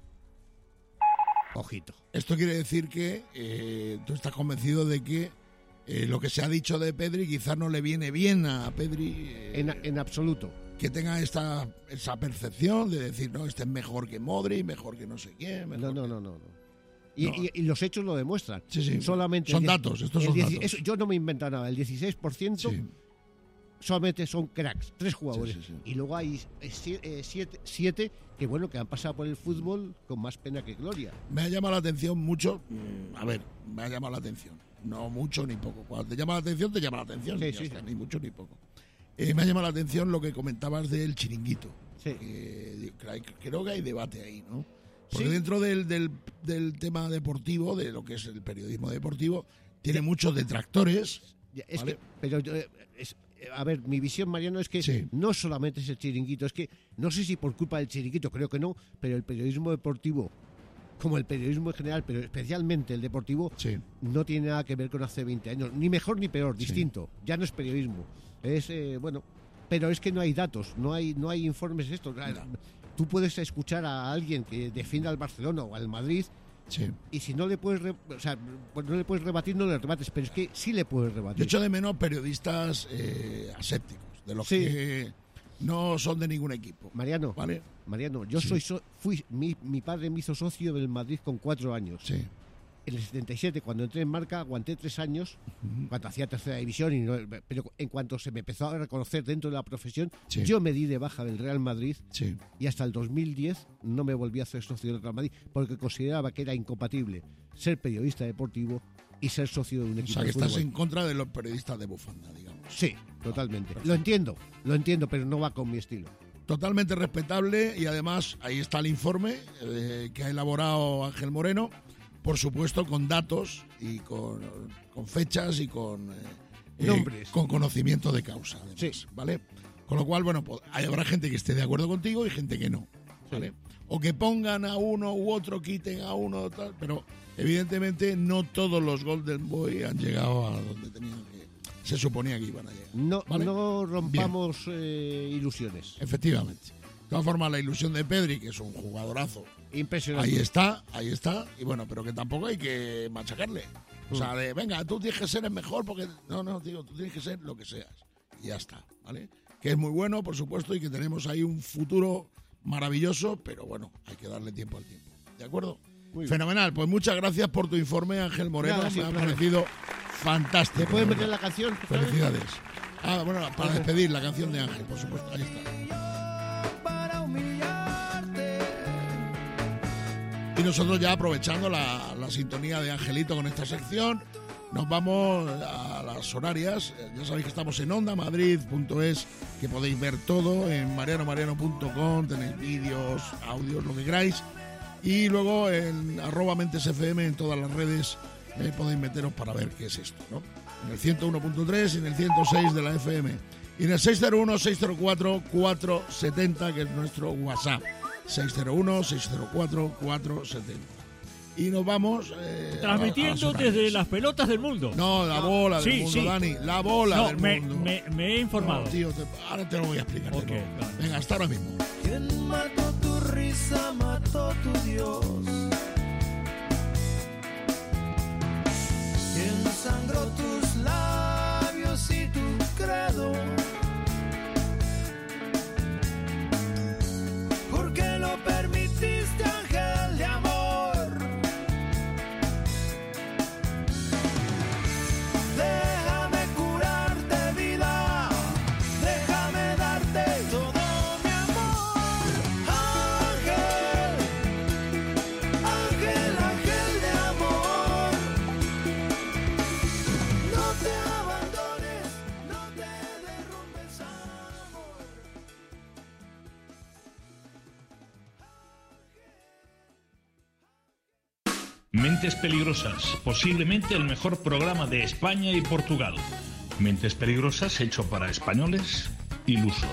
ojito. Esto quiere decir que eh, tú estás convencido de que eh, lo que se ha dicho de Pedri quizás no le viene bien a Pedri, eh, En, en absoluto. que tenga esta esa percepción de decir, no, este es mejor que Modri, mejor que no sé quién. mejor No, no, que- no, no. no. Y, No. y- y los hechos lo demuestran. Sí, sí. Solamente Son el die- datos, estos el son dieci- datos. eso- yo no me invento nada. El dieciséis por ciento Sí. solamente son cracks, tres jugadores. Sí, sí, sí. Y luego hay eh, sie- eh, siete, siete que, bueno, que han pasado por el fútbol con más pena que gloria. Me ha llamado la atención mucho, mm, a ver, me ha llamado la atención, no mucho ni poco. Cuando te llama la atención, te llama la atención, Sí, y ya sí, está, sí. ni mucho ni poco. Eh, me ha llamado la atención lo que comentabas del chiringuito. Sí. Que, que hay- creo que hay debate ahí, ¿no? Porque Sí. dentro del, del, del tema deportivo, de lo que es el periodismo deportivo, tiene muchos detractores. Ya, Es Vale. que, pero yo, eh, es- eh, a ver, mi visión, Mariano, es que Sí. no solamente es el chiringuito, es que no sé si por culpa del chiringuito, creo que no, pero el periodismo deportivo, como el periodismo en general, pero especialmente el deportivo, Sí. no tiene nada que ver con hace veinte años, ni mejor ni peor, Sí. distinto. Ya no es periodismo, es, eh, bueno, pero es que no hay datos, no hay, no hay informes de esto. Tú puedes escuchar a alguien que defienda al Barcelona o al Madrid Sí. y si no le puedes, re- o sea, pues no le puedes rebatir, no le rebates, pero es que sí le puedes Yo rebatir. echo de menos periodistas eh, asépticos, de los Sí. que no son de ningún equipo. Mariano, ¿Vale? Mariano, yo Sí. soy so- fui mi, mi padre me hizo socio del Madrid con cuatro años. Sí. En el setenta y siete, cuando entré en Marca, aguanté tres años, cuando hacía tercera división, y no- pero en cuanto se me empezó a reconocer dentro de la profesión, Sí. yo me di de baja del Real Madrid Sí. y hasta el dos mil diez no me volví a hacer socio del Real Madrid porque consideraba que era incompatible ser periodista deportivo y ser socio de un O equipo sea, que de estás fútbol. en contra de los periodistas de bufanda, digamos. Sí, totalmente. Perfecto. Lo entiendo, lo entiendo, pero no va con mi estilo. Totalmente respetable y además ahí está el informe eh, que ha elaborado Ángel Moreno, por supuesto con datos y con, con fechas y con eh, Nombres. eh, con conocimiento de causa, además, Sí. ¿vale? Con lo cual, bueno, pues, hay- habrá gente que esté de acuerdo contigo y gente que no, ¿vale? O que pongan a uno u otro, quiten a uno, tal, pero evidentemente no todos los Golden Boy han llegado a donde tenían que, se suponía que iban a llegar. No, ¿Vale? no rompamos eh, ilusiones. Efectivamente. De todas formas, la ilusión de Pedri, que es un jugadorazo, Impresionante. ahí está, ahí está. Y bueno, pero que tampoco hay que machacarle. O sea, Mm. de, venga, tú tienes que ser el mejor porque... No, no, digo, tú tienes que ser lo que seas. Y ya está, ¿vale? Que es muy bueno, por supuesto, y que tenemos ahí un futuro maravilloso, pero bueno, hay que darle tiempo al tiempo. ¿De acuerdo? Muy bien. Fenomenal. Pues muchas gracias por tu informe, Ángel Moreno. Nada, Me sí, ha placer. parecido fantástico. ¿Te puedes de meter verdad. la canción? Felicidades. Ah, bueno, para despedir la canción de Ángel, por supuesto. Ahí está. Y nosotros ya aprovechando la, la sintonía de Angelito con esta sección, nos vamos a las horarias. Ya sabéis que estamos en onda madrid punto es, que podéis ver todo en mariano mariano punto com, tenéis vídeos, audios, lo que queráis. Y luego en arroba mentes F M en todas las redes eh, podéis meteros para ver qué es esto, ¿no? En el ciento uno punto tres y en el ciento seis de la F M. Y en el seis cero uno, seis cero cuatro, cuatro siete cero, que es nuestro WhatsApp. seis cero uno, seis cero cuatro, cuatro siete cero. Y nos vamos... eh, a- a Transmitiendo las horarias. desde las pelotas del mundo. No, la bola del Sí, mundo, sí. Dani. La bola No, del me, mundo. me- me he informado. No, tío, te- ahora te lo voy a explicar. de Ok, nuevo. claro. Venga, hasta ahora mismo. Quien mató tu risa, mató tu Dios. Quien sangró tus labios y tu credo. ¿Por qué lo permitiste? Mentes Peligrosas, posiblemente el mejor programa de España y Portugal. Mentes Peligrosas hecho para españoles ilusos.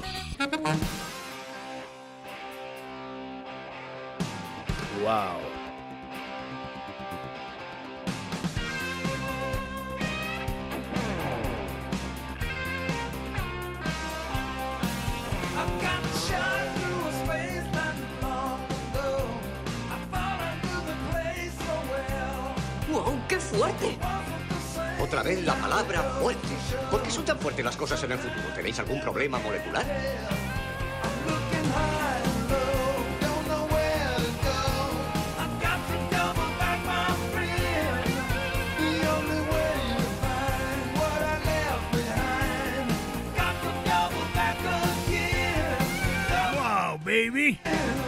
Wow. ¡Wow, qué fuerte! Otra vez la palabra fuerte. ¿Por qué son tan fuertes las cosas en el futuro? ¿Tenéis algún problema molecular? ¡Wow, baby!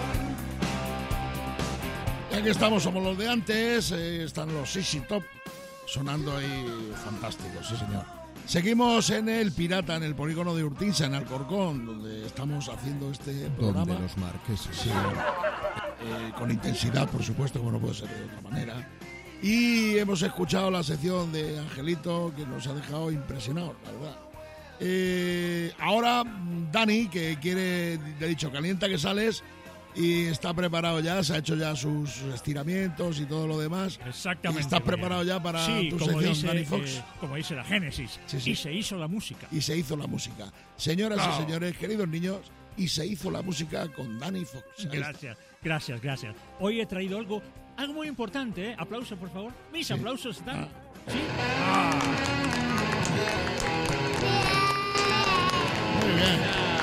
Ya que estamos, somos los de antes, eh, están los Easy Top sonando ahí fantásticos, sí señor. Seguimos en el Pirata, en el polígono de Urtinsa, en Alcorcón, donde estamos haciendo este programa. Donde los marqueses. Sí, eh, con intensidad, por supuesto, como no puede ser de otra manera. Y hemos escuchado la sección de Angelito, que nos ha dejado impresionados, la verdad. Eh, ahora, Dani, que quiere, le he dicho, calienta que sales, y está preparado ya, se ha hecho ya sus estiramientos y todo lo demás. Exactamente. ¿Y estás Mariano. preparado ya para sí, tu como sección, dice, Dani Fox? eh, como dice la Génesis. Sí, sí. Y se hizo la música. Y se hizo la música. Señoras Oh. y señores, queridos niños, y se hizo la música con Dani Fox. Ahí está. Gracias, gracias, gracias. Hoy he traído algo, algo muy importante, ¿eh? Aplausos, por favor. Mis Sí. aplausos están. Ah. ¿Sí? Ah. Muy bien.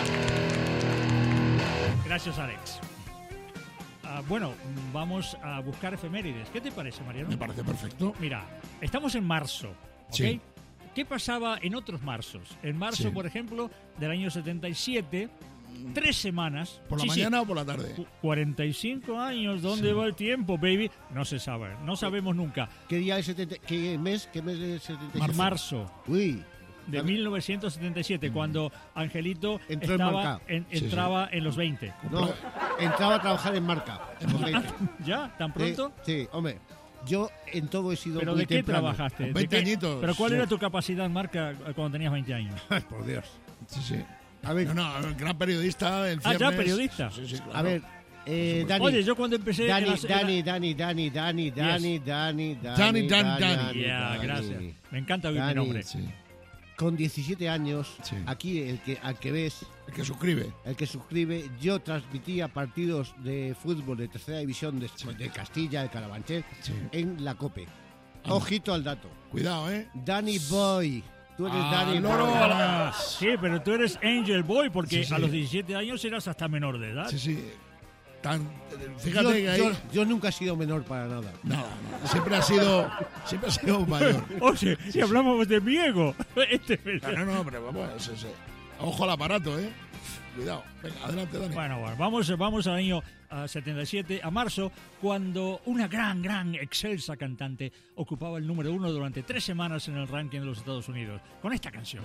Gracias, Alex. Ah, bueno, vamos a buscar efemérides. ¿Qué te parece, Mariano? Me parece perfecto. Mira, estamos en marzo, ¿ok? Sí. ¿Qué pasaba en otros marzos? En marzo, Sí. por ejemplo, del año setenta y siete, tres semanas. ¿Por la sí, sí, mañana o por la tarde? cu- cuarenta y cinco años, ¿dónde Sí. va el tiempo, baby? No se sabe, no sabemos nunca. ¿Qué día es setenta? ¿Qué mes? ¿Qué mes es setenta y siete? Marzo Uy. de A ver. mil novecientos setenta y siete, cuando Angelito Entró en estaba marca. en- Sí, sí. entraba en los veinte. No, entraba a trabajar en marca. en los veinte. ¿Ya? ¿Tan pronto? Sí, sí, hombre. Yo en todo he sido ¿Pero muy de qué temprano. trabajaste? Con ¿De veinte qué? añitos. ¿Pero cuál Sí. era tu capacidad en marca eh, cuando tenías veinte años? Ay, por Dios. Sí, sí. A ver, No, no, el gran periodista en Ah, ya, ciernes. periodista. Sí, sí, claro. a ver. Eh, Dani, Oye, yo cuando empecé... en Dani, las- en la- Dani, Dani, Dani, Dani, Dani, Dani, Dani, Dani, Dani. Ya, Dani. gracias. Me encanta oír mi Dani. nombre. Sí. Con diecisiete años, Sí. aquí el que, al que ves, El que suscribe. el que suscribe, yo transmitía partidos de fútbol de tercera división de, de Castilla, de Carabanchel, Sí. en la COPE. Anda. Ojito al dato. Cuidado, ¿eh? Danny Boy. Tú eres Ah, Danny loro Boy. a las- Sí, pero tú eres Angel Boy porque Sí, sí. a los diecisiete años eras hasta menor de edad. Sí, sí. Tan, Yo, fíjate que ahí... yo- yo nunca he sido menor para nada. Nada, nada. Siempre ha sido, siempre ha sido un mayor. Oye, si hablamos de mi ego. Este No, no, no, pero vamos, ese, ese. Ojo al aparato, ¿eh? Cuidado. Venga, adelante, Dani. Bueno, bueno, vamos, vamos al año ah, setenta y siete, a marzo, cuando una gran, gran, excelsa cantante ocupaba el número uno durante tres semanas en el ranking de los Estados Unidos, con esta canción.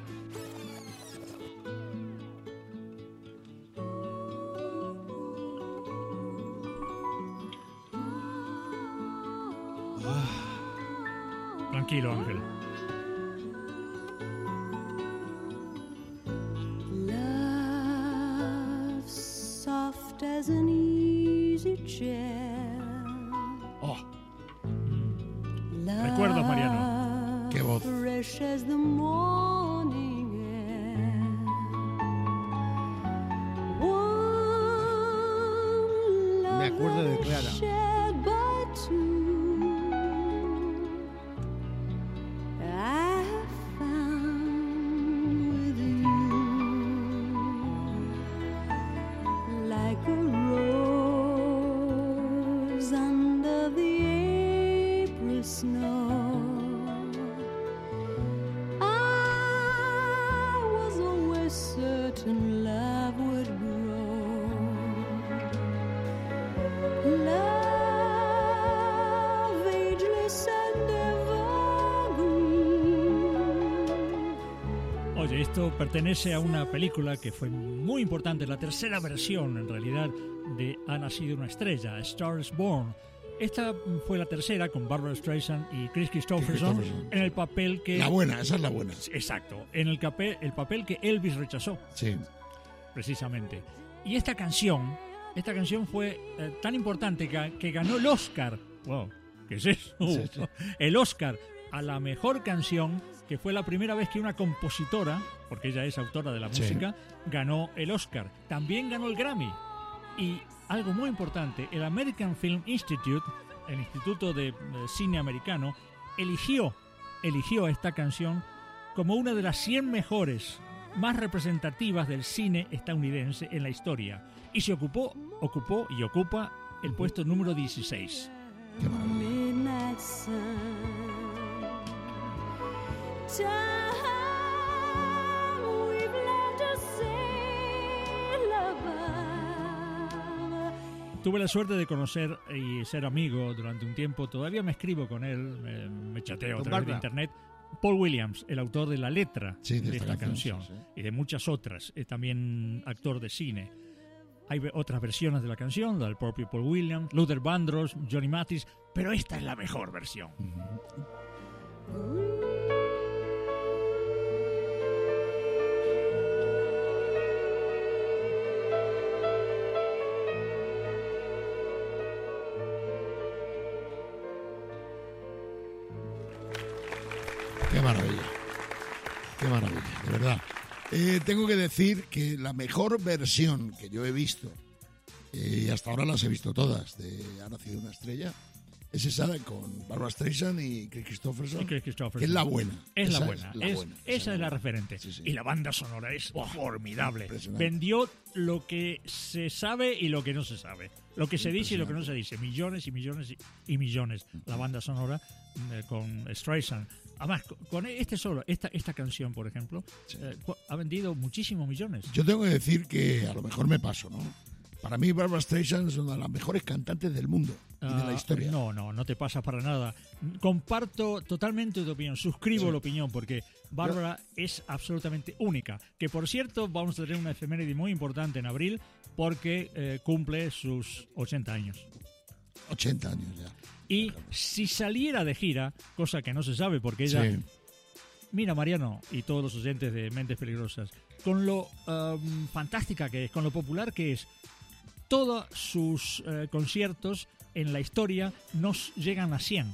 Tranquilo, Ángel. Love soft as an easy chair. Oh, Love Recuerdos, Mariano. Qué voz. fresh as the morning air. One Me acuerdo de love Clara. shared by two. I found with you like a rose under the April snow. I was always certain love would grow. Love ageless and evergreen. Oye, esto pertenece a una película que fue muy importante, la tercera versión en realidad de Ha nacido una estrella, A Star is Born. Esta fue la tercera con Barbra Streisand y Kris Kristofferson Kristofferson. en el papel que... La buena, esa es la buena. Exacto, en el, capel, el papel que Elvis rechazó, Sí. precisamente. Y esta canción, esta canción fue eh, tan importante que, que ganó el Oscar. Wow, ¿qué es eso? Sí, sí. El Oscar a la mejor canción, que fue la primera vez que una compositora, porque ella es autora de la Sí. música, ganó el Oscar. También ganó el Grammy. Y algo muy importante, el American Film Institute, el Instituto de eh, Cine Americano, eligió, eligió esta canción como una de las cien mejores, más representativas del cine estadounidense en la historia. Y se ocupó, ocupó y ocupa el puesto número dieciséis. Qué maravilla. Midnight sun. Time we've left a sail above. Tuve la suerte de conocer y ser amigo durante un tiempo. Todavía me escribo con él, me, me chateo a Con través de Barbra. internet. Paul Williams, el autor de la letra Sí, de de, esta esta canción, canción, sí, sí. y de muchas otras. Es también actor de cine. Hay ve- otras versiones de la canción, la del propio Paul Williams, Luther Vandross, Johnny Mathis, pero esta es la mejor versión. Qué maravilla. Qué maravilla, de verdad. Eh, tengo que decir que la mejor versión que yo he visto, eh, y hasta ahora las he visto todas, de Ha nacido una estrella, es esa de con Barbra Streisand y Kris Kristofferson, Y Kris Kristofferson. que es la buena. Es Esa la buena, la es- buena, esa es la buena. referente. Sí, sí. Y la banda sonora es formidable. Impresionante. Vendió lo que se sabe y lo que no se sabe. Lo que se dice y lo que no se dice. Millones y millones y, y millones. La banda sonora eh, con Streisand. Además, con- con este solo, esta, esta canción, por ejemplo, eh, cu- ha vendido muchísimos millones. Yo tengo que decir que a lo mejor me paso, ¿no? Para mí Barbra Streisand es una de las mejores cantantes del mundo y de la Ah, historia. No, no, no te pasa para nada. Comparto totalmente tu opinión, suscribo Sí. la opinión, porque Bárbara es absolutamente única. Que por cierto, vamos a tener una efeméride muy importante en abril, porque eh, cumple sus ochenta años. ochenta años ya. Y si saliera de gira, cosa que no se sabe porque ella... Sí. Mira, Mariano y todos los oyentes de Mentes Peligrosas, con lo um, fantástica que es, con lo popular que es, todos sus eh, conciertos en la historia nos llegan a cien.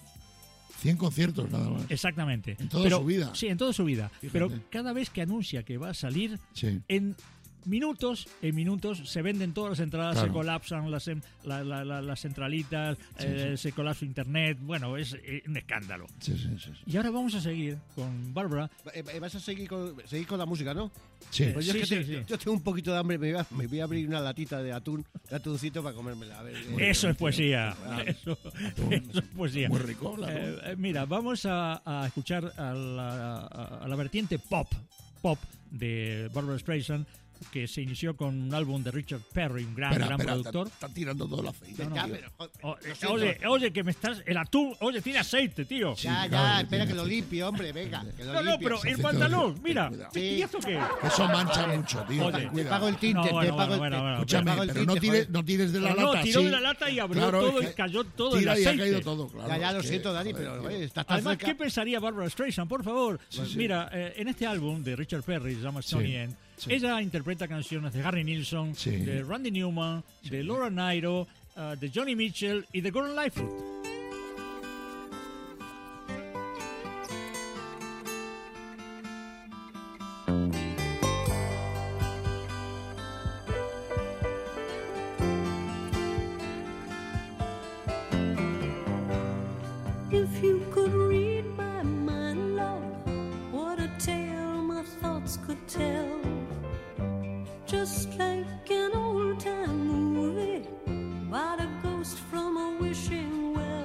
cien conciertos nada más. Exactamente. En toda Pero- su vida. Sí, en toda su vida. Fíjate. Pero cada vez que anuncia que va a salir, Sí. en minutos, en minutos se venden todas las entradas, Claro. se colapsan las, em- la- la- la- las centralitas, Sí, eh, sí. se colapsa internet. Bueno, es eh, un escándalo. Sí, sí, sí. sí. Y ahora vamos a seguir con Bárbara. Eh, eh, Vas a seguir con, seguir con la música, ¿no? Sí. Pues yo, Sí, es que sí, te- sí. yo tengo un poquito de hambre, me voy, a, me voy a abrir una latita de atún, de atuncito para comérmela. A ver, eh, Eso es poesía. Claro. Eso, eso es poesía. Muy rico, claro. Eh, eh, mira, vamos a, a escuchar a la, a- a la vertiente pop, pop de Barbra Streisand, que se inició con un álbum de Richard Perry, un gran, Espera, gran espera, productor. Está, está tirando todo el aceite. ya, tío. pero, joder, Oh, lo eh, siento. oye, oye, que me estás. El atún, oye, tiene aceite, tío. Sí, ya, claro, ya, que espera tiene que lo aceite. limpie, hombre, venga. Que lo No, no, limpie. pero aceite el de pantalón, oliva. mira. Ten cuidado. Sí. ¿Y esto qué? Eso mancha mucho, tío. Oye, ten Te cuidado. pago el tinte, No, te bueno, pago el bueno, bueno, Escúchame, te pago el pero no tinte, tires, joder. no tires de la No, no, lata. tiró sí. de la lata y abrió Claro, todo es y que cayó todo tira el y ha aceite. caído todo, claro. Ya, ya, lo es que, siento, Dani, joder, pero tío. oye, estás tan Además, cerca. ¿qué pensaría Barbra Streisand? Por favor. Sí, sí. Mira, eh, en este álbum de Richard Perry, se llama Sí, Stony End, sí. ella interpreta canciones de Harry Nilsson, Sí. de Randy Newman, de Laura Nyro, uh, de Johnny Mitchell y de Gordon Lightfoot. If you could read my mind, love, what a tale my thoughts could tell. Just like an old time movie about a ghost from a wishing well.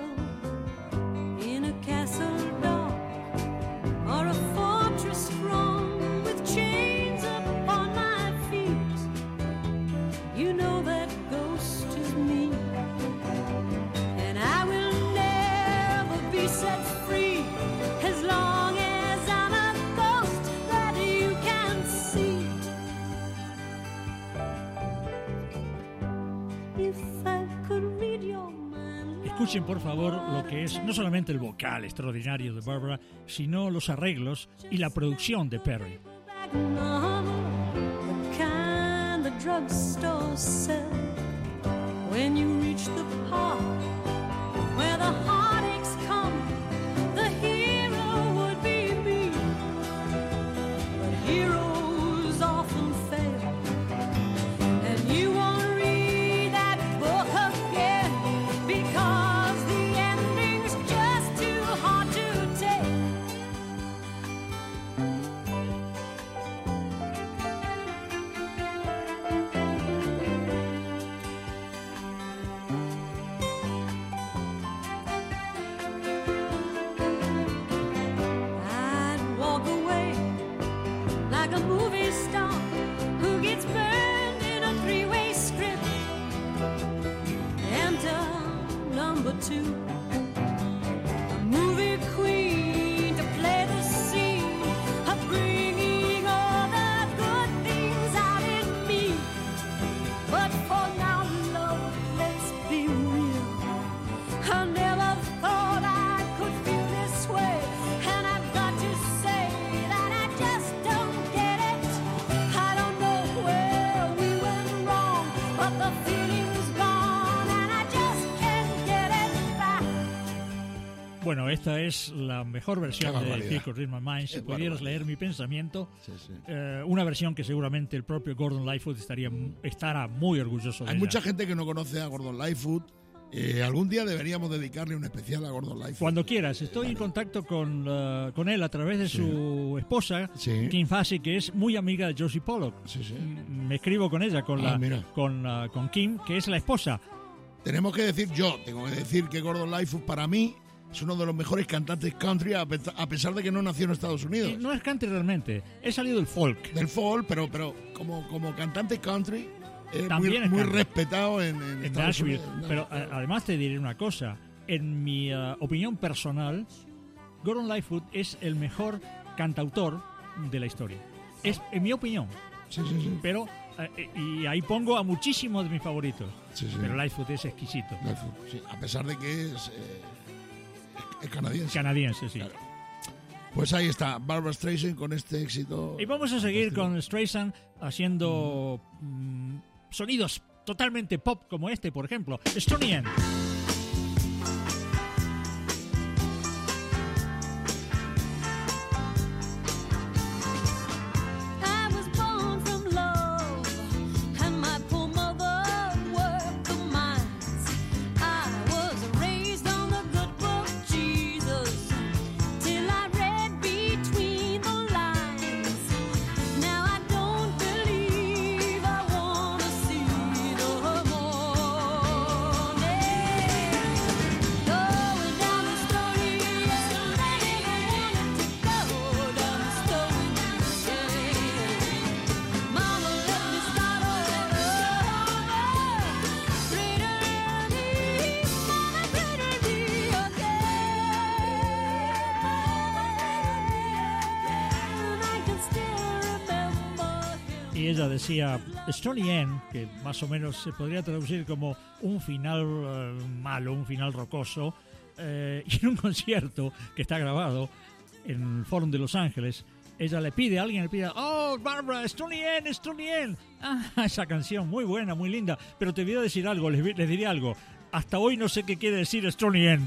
Escuchen por favor lo que es no solamente el vocal extraordinario de Barbara, sino los arreglos y la producción de Perry. The kind the drugstore sell. When you reach the part where the heartaches come, the hero would be me. But heroes often fail, and you won't read that book again because the ending's just too hard to take. I'd walk away like a movie star who gets burned in a three-way script. Enter number two, a movie queen to play the scene of bringing all the good things out in me. But for now, love, let's be real. I never thought I could feel this way, and I've got to say that I just don't get it. I don't know where we went wrong, but the feeling's gone, and I just can't get it back. Bueno, esta es la mejor versión Qué de barbaridad. Circus Read My Mind. Si Qué pudieras barbaridad. leer mi pensamiento, Sí, sí. eh, una versión que seguramente el propio Gordon Lightfoot estaría, estará muy orgulloso de Hay ella. mucha gente que no conoce a Gordon Lightfoot. Eh, algún día deberíamos dedicarle un especial a Gordon Lightfoot. Cuando quieras, estoy en contacto con, uh, con él a través de su esposa, Sí. Kim Fassey, que es muy amiga de Josie Pollock. Sí, sí. M- Me escribo con ella, con, Ah, la, mira. con, uh, con Kim, que es la esposa. Tenemos que decir, yo tengo que decir que Gordon Lightfoot para mí es uno de los mejores cantantes country, a pe- a pesar de que no nació en Estados Unidos. Y no es country realmente, he salido del folk. Del folk, pero, pero como, como cantante country, es También muy, es muy country. respetado en, en En Estados Nashville. Unidos. Pero a- además te diré una cosa, en mi uh, opinión personal, Gordon Lightfoot es el mejor cantautor de la historia. Es en mi opinión. Sí, sí, sí. Pero eh, y ahí pongo a muchísimos de mis favoritos. Sí, sí. Pero Lightfoot es exquisito. Lightfoot, sí, a pesar de que es, eh, es, es canadiense. Canadiense, sí. Claro. Pues ahí está, Barbra Streisand con este éxito. Y vamos a seguir con Streisand haciendo mm, sonidos totalmente pop como este, por ejemplo. Stony End. I was born from love, and my poor mother worked the mines. I was raised on the good book Jesus, till I read between the lines. Now I don't believe I wanna see the morning. Going down the story, I never wanted to go down the story. Mama, let me start all over. Greater me, Mama, greater me again. I can still remember him. Y ella decía Stony End, que más o menos se podría traducir como un final eh, malo, un final rocoso, eh, y en un concierto que está grabado en el Fórum de Los Ángeles, ella le pide a alguien, le pide, oh, Barbara, Stony End, Stony End. Ah, esa canción, muy buena, muy linda, pero te voy a decir algo, les, vi- les diré algo. Hasta hoy no sé qué quiere decir Stony End.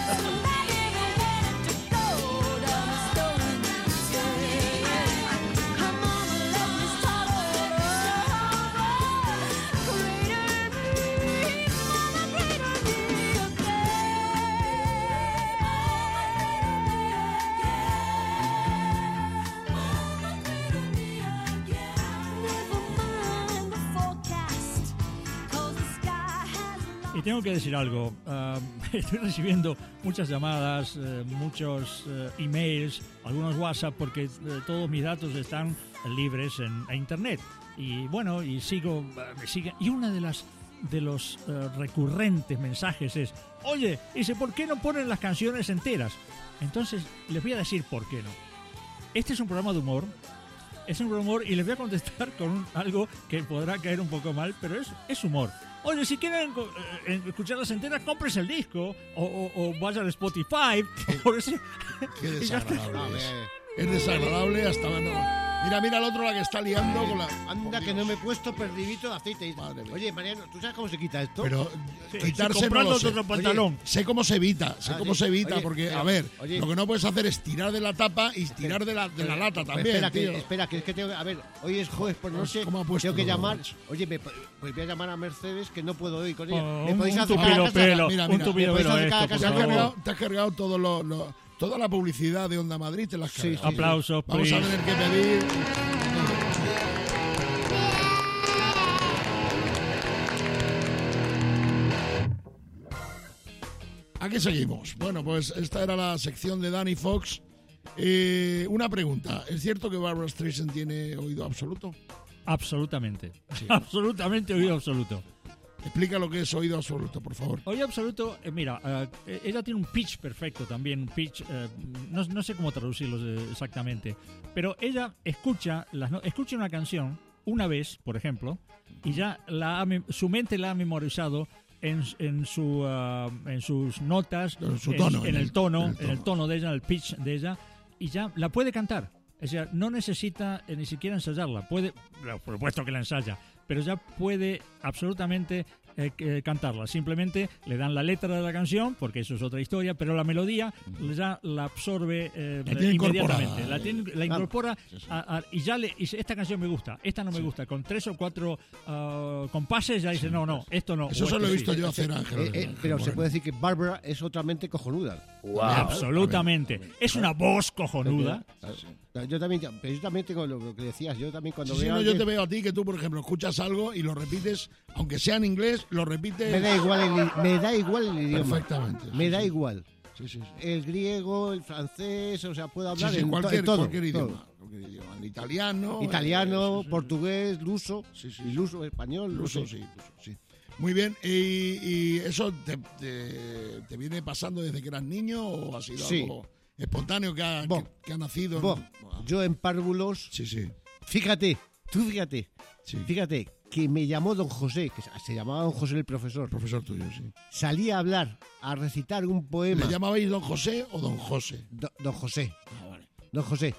Y tengo que decir algo, ah, estoy recibiendo muchas llamadas, eh, muchos eh, emails, algunos WhatsApp, porque eh, todos mis datos están libres en, en Internet. Y bueno, y sigo, eh, me siguen. Y una de las de los eh, recurrentes mensajes es, oye, dice, ¿por qué no ponen las canciones enteras? Entonces, les voy a decir por qué no. Este es un programa de humor, es un programa de humor, y les voy a contestar con un- algo que podrá caer un poco mal, pero es, es humor. Oye, si quieren eh, escucharlas enteras, compres el disco o, o, o vayan a Spotify. Por eso, Qué y ya está. desagradable es. Es desagradable hasta... No. Mira, mira al otro la que está liando con la... Anda, que no me he puesto perdidito de aceite. Madre mía. Oye, Mariano, ¿tú sabes cómo se quita esto? Pero Sí, quitarse sí, no comprando lo sé. otro pantalón. Sé cómo se evita, sé Ah, cómo sí. se evita, Oye, porque, pero, a ver, oye. lo que no puedes hacer es tirar de la tapa y tirar de la, de la lata Pues también, espera, tío. que, espera, que es que tengo que... A ver, hoy es jueves por noche, ¿Cómo ha puesto tengo que todo, llamar... macho? Oye, me, pues voy a llamar a Mercedes, que no puedo ir con ella. Oh, ¿Me un, podéis un acercar a tupido casa? pelo, Mira, un mira, tupido ¿me podéis pelo acercar a esto, casa? Te has por cargado, favor. te has cargado todo lo, lo- toda la publicidad de Onda Madrid, te la has Sí, cargado. sí, sí. Aplausos, Vamos a please. tener que pedir... Aquí seguimos. Bueno, pues esta era la sección de Danny Fox. Eh, una pregunta. ¿Es cierto que Barbra Streisand tiene oído absoluto? Absolutamente. Absolutamente oído absoluto. Explica lo que es oído absoluto, por favor. Oído absoluto, eh, mira, eh, ella tiene un pitch perfecto también, un pitch, eh, no, no sé cómo traducirlo eh, exactamente, pero ella escucha, las no- escucha una canción una vez, por ejemplo, y ya la ha mem- su mente la ha memorizado en, en, su, ah, en sus notas, En su tono, en, en el el- tono, en el en el tono. tono de ella, en el pitch de ella, y ya la puede cantar. O sea, no necesita eh, ni siquiera ensayarla. Puede, bueno, por supuesto que la ensaya, pero ya puede absolutamente eh, que- cantarla. Simplemente le dan la letra de la canción, porque eso es otra historia, pero la melodía ya la absorbe eh, La tiene inmediatamente. incorporada. La, tiene- la incorpora a- a- y ya le y dice, esta canción me gusta, esta no me gusta. Con tres o cuatro ah, compases ya dice, no, no, esto no. Eso o se lo he esto visto sí. yo hacer a Ángel. Eh, eh, Ángel pero se Moreno. puede decir que Bárbara es otra mente cojonuda. Absolutamente. Es una voz cojonuda. Yo también, pero yo también tengo lo, lo que decías. Yo también cuando Sí, sí, veo a no, yo alguien- te veo a ti que tú, por ejemplo, escuchas algo y lo repites, aunque sea en inglés, lo repites me da igual el, i- me da igual el idioma. perfectamente. Me Sí, da sí. igual. Sí, sí, sí. El griego, el francés, o sea, puedo Sí, hablar sí, en, to- cualquier, en todo. cualquier todo. idioma, cualquier idioma. El italiano. Italiano, eh, sí, sí, portugués, luso, Sí, sí, y sí. luso, español, Luso, luso. sí, luso, sí. Muy bien, ¿y, y eso te, te- te viene pasando desde que eras niño o ha sido Sí. algo espontáneo que ha, Bo. que, que ha nacido? en- Bo, Buah. yo en párvulos, Sí, sí, fíjate, tú fíjate, sí. fíjate que me llamó don José, que se- se llamaba don José el profesor. Profesor tuyo, sí. Salí a hablar, a recitar un poema. ¿Le llamabais don José o don José? Do- don José, Ah, vale. don José.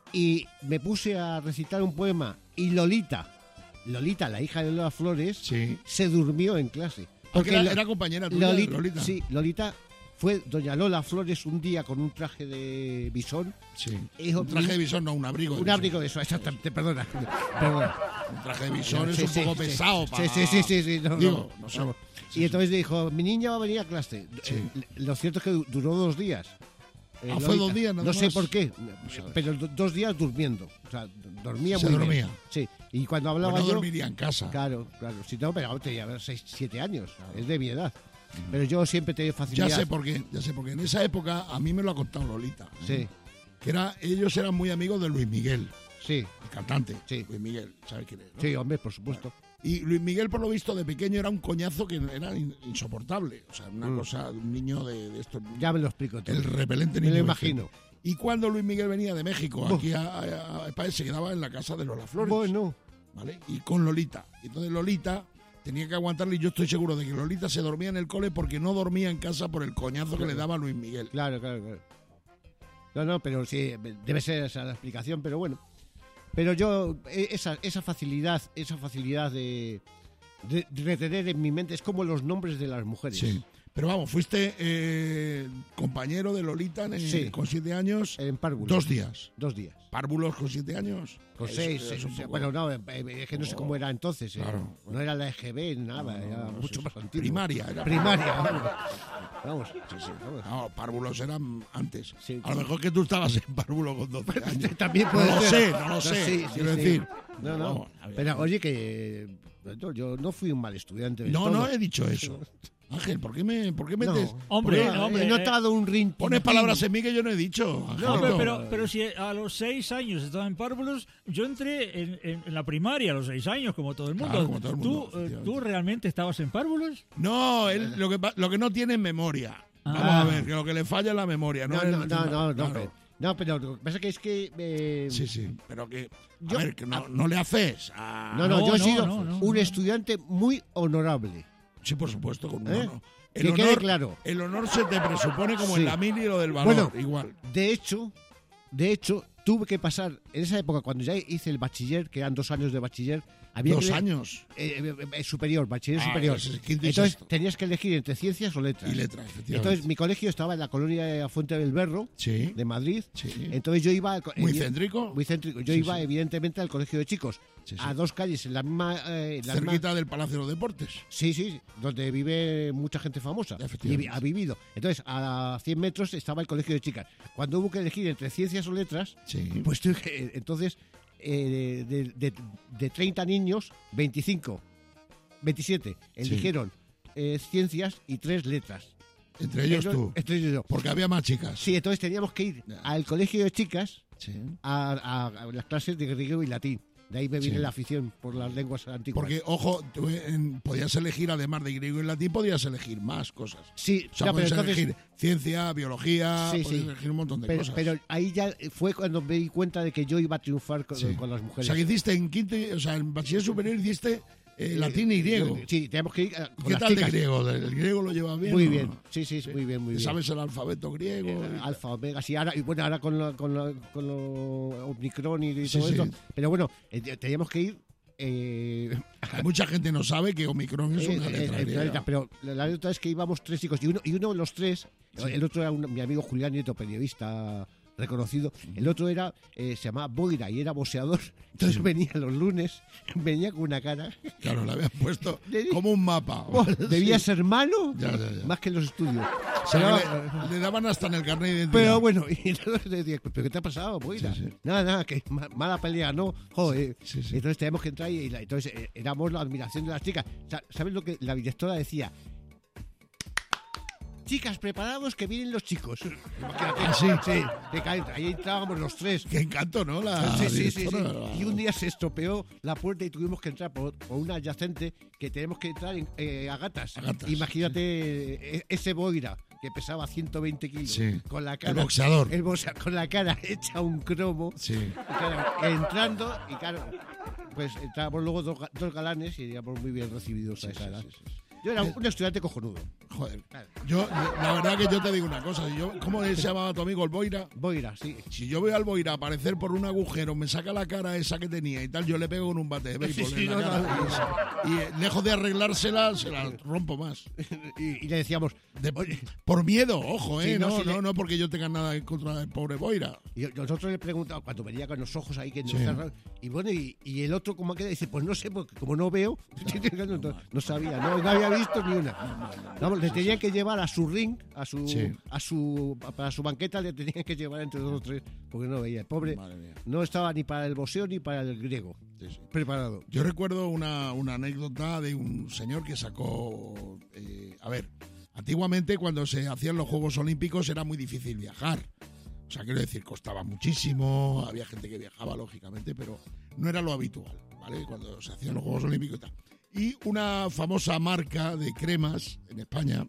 Y me puse a recitar un poema y Lolita, Lolita, la hija de Lola Flores, Sí. se durmió en clase. Porque era, Lo- era compañera tuya, Lolita, Lolita. Sí, Lolita fue doña Lola Flores un día con un traje de bisón. Sí. Hijo, Un traje de bisón, no, un abrigo. de Un bisón. abrigo de eso, exactamente, perdona. perdona. Un traje de bisón es Sí, un sí, poco sí. pesado Sí, para... sí, sí, sí, sí, no, Digo, no, no sé. vamos. Sí, Y entonces dijo, mi niña va a venir a clase. Sí. Eh, Lo cierto es que du- duró dos días. Eh, Ah, fue dos días nada No sé más. por qué, pero do- dos días durmiendo. O sea, dormía Se muy dormía. bien. Sí, y cuando Pues hablaba no yo... dormiría en casa. Claro, claro. Si no, pero tenía seis, siete años. Es de mi edad. Pero yo siempre tenía Ya facilidad. sé por qué, ya sé por qué. En esa época a mí me lo ha contado Lolita. ¿eh? Sí, Que era, ellos eran muy amigos de Luis Miguel, sí, el cantante. Sí. Luis Miguel, ¿sabes quién es? no? sí, hombre, por supuesto. Y Luis Miguel, por lo visto, de pequeño era un coñazo que era in- insoportable. O sea, una Mm. cosa de un niño de, de estos. Ya me lo explico todo. El repelente Me niño. lo este. imagino. Y cuando Luis Miguel venía de México, Buf. aquí a, a- a España, se quedaba en la casa de Lola Flores. Bueno, ¿Vale? Y con Lolita. Y entonces Lolita tenía que aguantarle y yo estoy seguro de que Lolita se dormía en el cole porque no dormía en casa por el coñazo que le daba Luis Miguel. claro, claro, claro. No, no, pero sí, debe ser esa la explicación, pero bueno. Pero yo, e- esa, esa facilidad, esa facilidad de, de retener en mi mente, es como los nombres de las mujeres. Sí. Pero vamos, fuiste eh, compañero de Lolita en- Sí. con siete años, En párvulos. dos días. Dos días. Párvulos con siete años. Con Eso seis, es seis, un seis. poco- Bueno, no, eh, es que no sé cómo era entonces. eh. Claro. No era la E G B, nada, No, era no, mucho sí, más sí. antiguo. Primaria, era. Primaria, vamos. Vamos, sí, sí, vamos. No, párvulos eran antes. Sí. A lo mejor que tú estabas en párvulo con doce años. También No puede lo ser. sé, no lo sé. sí, sí, quiero sí. decir. No, no. Vamos, a ver. Pero oye, que yo, yo no fui un mal estudiante. del No, todo. no he dicho eso. Ángel, ¿por qué me, por qué No. metes? Hombre, ¿por qué no, hombre, He eh, notado un rin. pones palabras en mí que yo no he dicho? No, Angelito? pero, pero, pero si a los seis años estaba en párvulos, yo entré en, en- en la primaria a los seis años, como todo el mundo. Claro, como todo el mundo, ¿Tú, eh, efectivamente. ¿Tú realmente estabas en párvulos? No, él lo que, pa- lo que no tiene es memoria. Vamos Ah. a ver, que lo que le falla es la memoria. No, No, es no, el no, tema. no, no, Claro. pero, no, pero lo que pasa que es que... eh, Sí, sí, pero que, Yo- a ver, que no, no le haces a... No, no, No, yo he no, sido no, no, un no. estudiante muy honorable. Sí, por supuesto, con un ¿Eh? honor. El Que quede honor, claro. el honor se te presupone como Sí. en la mili lo del valor, Bueno, igual. De hecho, de hecho, tuve que pasar, en esa época, cuando ya hice el bachiller, que eran dos años de bachiller, había Dos que- años. eh, eh, eh, superior, bachiller Ah, superior. ese es quinto y Entonces sexto. tenías que elegir entre ciencias o letras. Y letras, efectivamente. Entonces mi colegio estaba en la colonia de Fuente del Berro, Sí. de Madrid. Sí. Entonces yo iba... al co- Muy evi- céntrico. Muy céntrico. Yo Sí, iba, sí. evidentemente, al colegio de chicos. Sí, sí. A dos calles, en la misma... eh, en la misma- Cerquita del Palacio de los Deportes. Sí, sí, donde vive mucha gente famosa. Efectivamente. Y vi- ha vivido. Entonces, a cien metros estaba el colegio de chicas. Cuando hubo que elegir entre ciencias o letras, Sí. pues tuve que- entonces, eh, de, de- de treinta niños, veinticinco, veintisiete eligieron eh, ciencias y tres letras. Entre ellos Entonces- tú. entre ellos yo. Porque había más chicas. Sí, entonces teníamos que ir Ya. al colegio de chicas Sí. a, a- a las clases de griego y latín. De ahí me viene Sí. la afición por las lenguas antiguas. Porque, ojo, tú en- podías elegir, además de griego y latín, podías elegir más cosas. sí, O sea, ya, pero podías entonces... elegir ciencia, biología, Sí, podías sí. elegir un montón de Pero, cosas. pero ahí ya fue cuando me di cuenta de que yo iba a triunfar con, Sí. con las O mujeres. sea, que hiciste en quinto, y- o sea, en bachiller superior hiciste eh, latín y griego. Sí, tenemos que ir a- ¿Y con qué las tal de chicas. griego? ¿El griego lo llevas bien? Muy o bien, no? sí, sí, muy bien, muy bien. ¿Sabes el alfabeto griego? Eh, alfa, omega, sí, ahora, y bueno, ahora con, la- con, la- con lo Omicron y, y Sí, todo sí. esto. Pero bueno, eh, teníamos que ir. Eh, Mucha gente no sabe que Omicron es eh, una eh, letra eh, griega. pero la la anécdota es que íbamos tres chicos y uno, y uno de los tres, Sí. el otro era un- mi amigo Julián Nieto, periodista reconocido, el otro era, eh, se llamaba Boira y era boxeador, entonces Sí. venía los lunes, venía con una cara, Claro, le habían puesto Le di- como un mapa. oh, debía ser malo, Ya, ya, ya. más que en los estudios. O sea, Pero- que le, le daban hasta en el carnet de identidad. Pero bueno, y entonces le decía, ¿pero qué te ha pasado, Boira? Sí, sí. Nada, nada, que ma- mala pelea, ¿no? Joder. Sí, sí. Entonces teníamos que entrar y la- entonces eh, éramos la admiración de las chicas. Sa- ¿Sabes lo que la directora decía? Chicas, preparados que vienen los chicos. Imagínate. ¿Ah, sí? Sí, que ca- ahí entrábamos los tres. Qué encanto, ¿no? La Sí, sí, sí, sí. directora. Y un día se estropeó la puerta y tuvimos que entrar por, por una adyacente que tenemos que entrar en- eh, a gatas. A gatas, Imagínate eh, ese Boira que pesaba ciento veinte kilos. Sí. Con la El cara, boxeador. el boxea- con la cara hecha un cromo. Sí. Y claro, entrando, y claro, pues entrábamos luego dos, ga- dos galanes y éramos muy bien recibidos a esa edad. Yo era un, un estudiante cojonudo. Joder. Claro. Yo, la verdad que yo te digo una cosa. si Yo, ¿Cómo se llamaba tu amigo el Boira? Boira, sí. Si yo veo al Boira aparecer por un agujero, me saca la cara esa que tenía y tal, yo le pego con un bate de béisbol Sí, sí, en la no, cara. Y, y, eh, lejos de arreglársela, se la rompo más. Y, y le decíamos, De- oye, por miedo, ojo, ¿eh? Sí, no, no, sí no, le- no porque yo tenga nada en contra del pobre Boira. y nosotros le preguntamos, cuando venía con los ojos ahí que Sí. nos cerraron, y bueno, y, y el otro, como queda? Dice, pues no sé, porque como no veo, no, no sabía, no, no había visto ni una. Vamos, le tenían que llevar a su ring, a su, Sí. a su, para su banqueta, le tenían que llevar entre dos o tres, porque no veía. El pobre Madre mía. no estaba ni para el boxeo ni para el griego Sí, sí. preparado. Yo recuerdo una, una anécdota de un señor que sacó... eh, a ver, antiguamente cuando se hacían los Juegos Olímpicos era muy difícil viajar. O sea, quiero decir, costaba muchísimo, había gente que viajaba, lógicamente, pero no era lo habitual, ¿vale? Cuando se hacían los Juegos Olímpicos y tal. Y una famosa marca de cremas en España,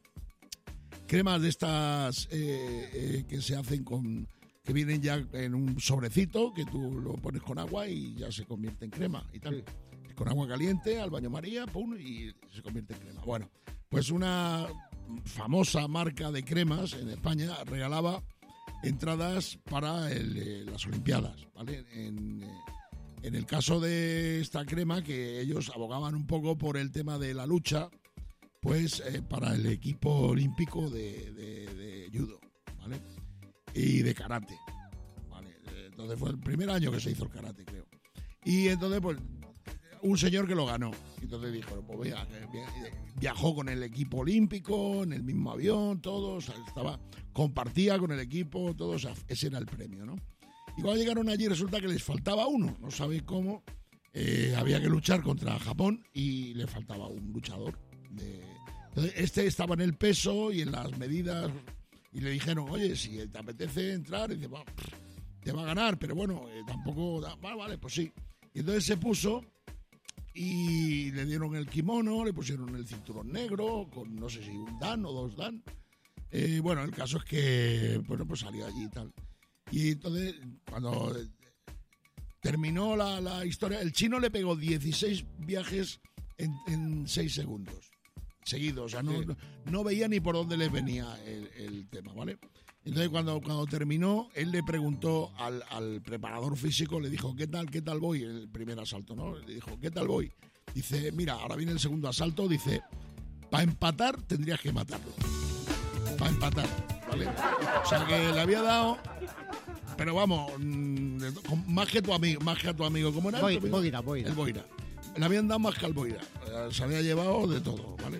cremas de estas eh, eh, que se hacen con... que vienen ya en un sobrecito, que tú lo pones con agua y ya se convierte en crema y tal. Con agua caliente, al baño María, pum, y se convierte en crema. Bueno, pues una famosa marca de cremas en España regalaba entradas para el, eh, las Olimpiadas, ¿vale? En, eh, en el caso de esta crema, que ellos abogaban un poco por el tema de la lucha, pues eh, para el equipo olímpico de, de, de judo, ¿vale? Y de karate, ¿vale? Entonces fue el primer año que se hizo el karate, creo. Y entonces, pues, un señor que lo ganó. Entonces dijo, pues via- viajó con el equipo olímpico, en el mismo avión, todos, estaba, compartía con el equipo, todos, ese era el premio, ¿no? Y cuando llegaron allí resulta que les faltaba uno, no sabéis cómo, eh, había que luchar contra Japón y le faltaba un luchador. De... Entonces, este estaba en el peso y en las medidas y le dijeron, oye, si te apetece entrar, y dice, "Va, pff, te va a ganar, pero bueno, eh, tampoco, da- vale, vale, pues sí. Y entonces se puso y le dieron el kimono, le pusieron el cinturón negro, con no sé si un dan o dos dan. Eh, bueno, el caso es que, bueno, pues salió allí y tal. Y entonces, cuando eh, terminó la, la historia, el chino le pegó dieciséis viajes en, en seis segundos. seguido, o sea, no, no, no veía ni por dónde les venía el, el tema, ¿vale? Entonces cuando, cuando terminó, él le preguntó al, al preparador físico, le dijo, ¿qué tal, qué tal voy? El primer asalto, ¿no? Le dijo, ¿qué tal voy? Dice, mira, ahora viene el segundo asalto, dice, para empatar tendrías que matarlo. Para empatar, ¿vale? O sea que le había dado, pero vamos, más que tu amigo, más que a tu amigo, ¿cómo era? Boira, Boira, Boira. El Boira. Le habían dado más que al Boira. Se había llevado de todo, ¿vale?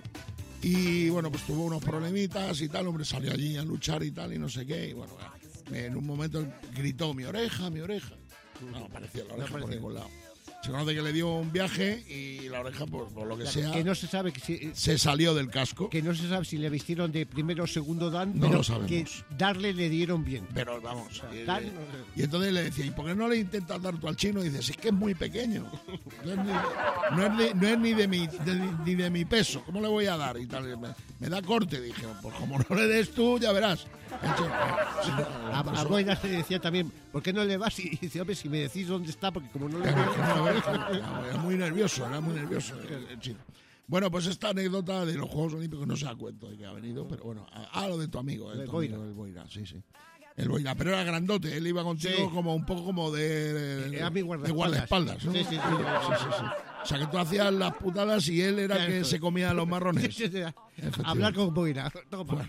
Y bueno, pues tuvo unos problemitas y tal, hombre, salió allí a luchar y tal, y no sé qué, y bueno, en un momento gritó, mi oreja, mi oreja. No apareció la oreja no por ningún lado. Se conoce que le dio un viaje y la oreja, pues, por lo que Claro, sea, que no se sabe que si, se salió del casco. que no se sabe si le vistieron de primero o segundo dan, No pero lo sabemos. que darle le dieron bien. Pero vamos. Y, Dan- y entonces le decía, ¿y por qué no le intentas dar tú al chino? Y dices, es que es muy pequeño. No es ni, no es de, no es ni, de mi, de- ni de mi peso. ¿Cómo le voy a dar? Y tal. Me, me da corte. Dije, pues como no le des tú, ya verás. El chino, sí, A, pues, a Boira se le decía también, ¿por qué no le vas? Y dice, hombre, si me decís dónde está, porque como no le Claro, veo... claro, claro, claro, era muy nervioso, era muy nervioso el, el chino. Bueno, pues esta anécdota de los Juegos Olímpicos no se da cuenta de que ha venido, pero bueno, a, a lo de tu amigo, el, El tu Boira. amigo, el Boira, sí, sí. El Boira, pero era grandote, él iba contigo Sí. como un poco como de, de, Era mi de guardaespaldas. guardaespaldas, ¿no? Sí, sí, sí. sí, sí, sí. O sea, que tú hacías las putadas y él era el que Eso. se comía los marrones. Sí, sí, sí. Hablar con Boira. Toma.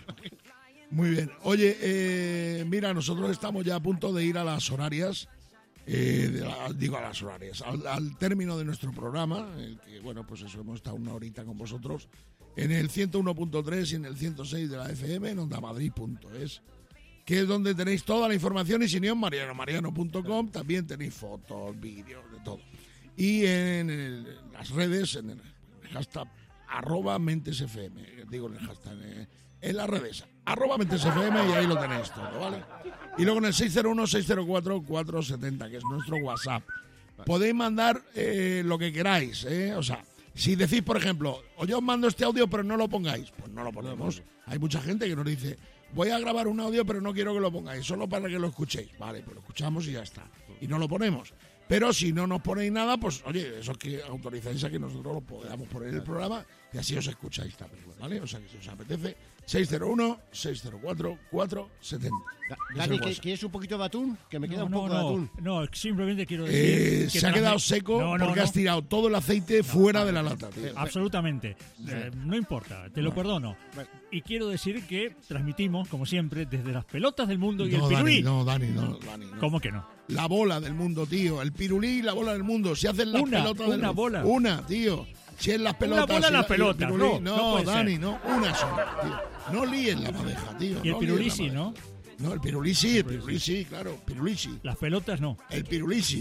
Muy bien. Oye, eh, mira, nosotros estamos ya a punto de ir a las horarias, eh, de la- digo a las horarias, al, al término de nuestro programa, el que, bueno, pues eso, hemos estado una horita con vosotros, en el ciento uno punto tres y en el ciento seis de la F M, en ondamadrid punto es, que es donde tenéis toda la información, y si no, en mariano mariano punto com también tenéis fotos, vídeos, de todo. Y en, el- en las redes, en el hashtag arroba mentesfm, digo en el hashtag, eh, en las redes, arroba mentesfm, y ahí lo tenéis todo, ¿vale? Y luego en el seis cero uno, seis cero cuatro, cuatro siete cero, que es nuestro WhatsApp. Podéis mandar eh, lo que queráis, ¿eh? O sea, si decís, por ejemplo, o yo os mando este audio pero no lo pongáis, pues no lo ponemos. Hay mucha gente que nos dice, voy a grabar un audio pero no quiero que lo pongáis, solo para que lo escuchéis. Vale, pues lo escuchamos y ya está. Y no lo ponemos. Pero si no nos ponéis nada, pues oye, eso es que autorizáis a que nosotros lo podamos poner en el programa y así os escucháis también, ¿vale? O sea que si os apetece, seis cero uno, seis cero cuatro, cuatro siete cero. Da- Es Dani, el ¿que- WhatsApp. ¿quieres un poquito de atún? Que me queda No, un no, poco de no, atún. no, simplemente quiero decir... Eh, que se ha transmi- quedado seco No, no, porque no. has tirado todo el aceite fuera de la lata, tío. Absolutamente. Eh, no importa, te lo perdono. Y quiero decir que transmitimos, como siempre, desde las pelotas del mundo y No, el pirulí. Dani, no, Dani, no, Dani, no. ¿Cómo que no? La bola del mundo, tío. El pirulí y la bola del mundo. Si hacen las Una, pelotas del una mundo. bola. Una, tío. Si es las pelotas. bola si las la- pelotas, y el pirulí- no, no, no puede Dani, ser. no. Una sola, tío. No líes la madeja, tío. Y el no pirulí líes la sí, ¿no? madeja. No, el pirulí sí, el pirulí sí, claro. Pirulí sí. Las pelotas no. El pirulí sí.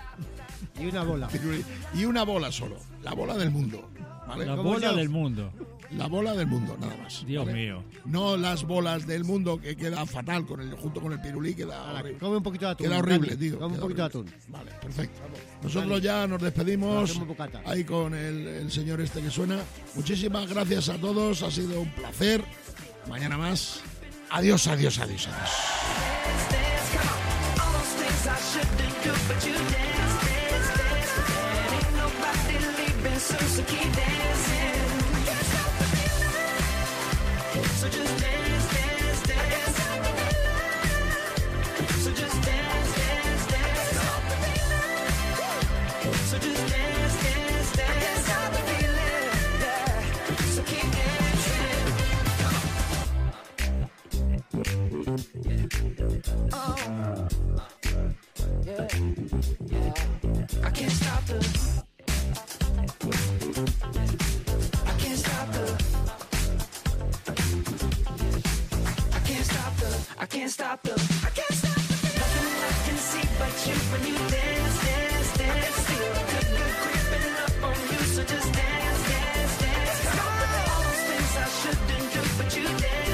Y una bola. Pirulí. Y una bola solo. La bola del mundo. ¿Vale? La ¿Cómo bola yo? del mundo. La bola del mundo, nada más. Dios ¿vale? mío. No las bolas del mundo, que queda fatal con el, junto con el pirulí, queda Ahora, horrible. come un poquito de atún. Queda horrible, Dani, tío. Come un queda poquito de atún. horrible. Vale, perfecto. Nosotros ya nos despedimos Hacemos bocata. ahí con el, el señor este que suena. Muchísimas gracias a todos, ha sido un placer. Mañana más. Adiós, adiós, adiós, adiós. All those things I shouldn't do, but you dance, dance, dance. And ain't nobody leaving soon, so keep dancing. Can't stop the feeling. So just dance, dance, dance. So just dance, dance, dance. So just dance, dance, dance. I can't stop the feeling. Yeah. So keep dancing. I can't stop the. I can't stop the. I can't stop the. I can't stop the. I can't stop the. Nothing I can see but you when you dance, dance, dance. Feel good, good creeping up on you, so just dance, dance, dance. All those things I shouldn't do, but you dance.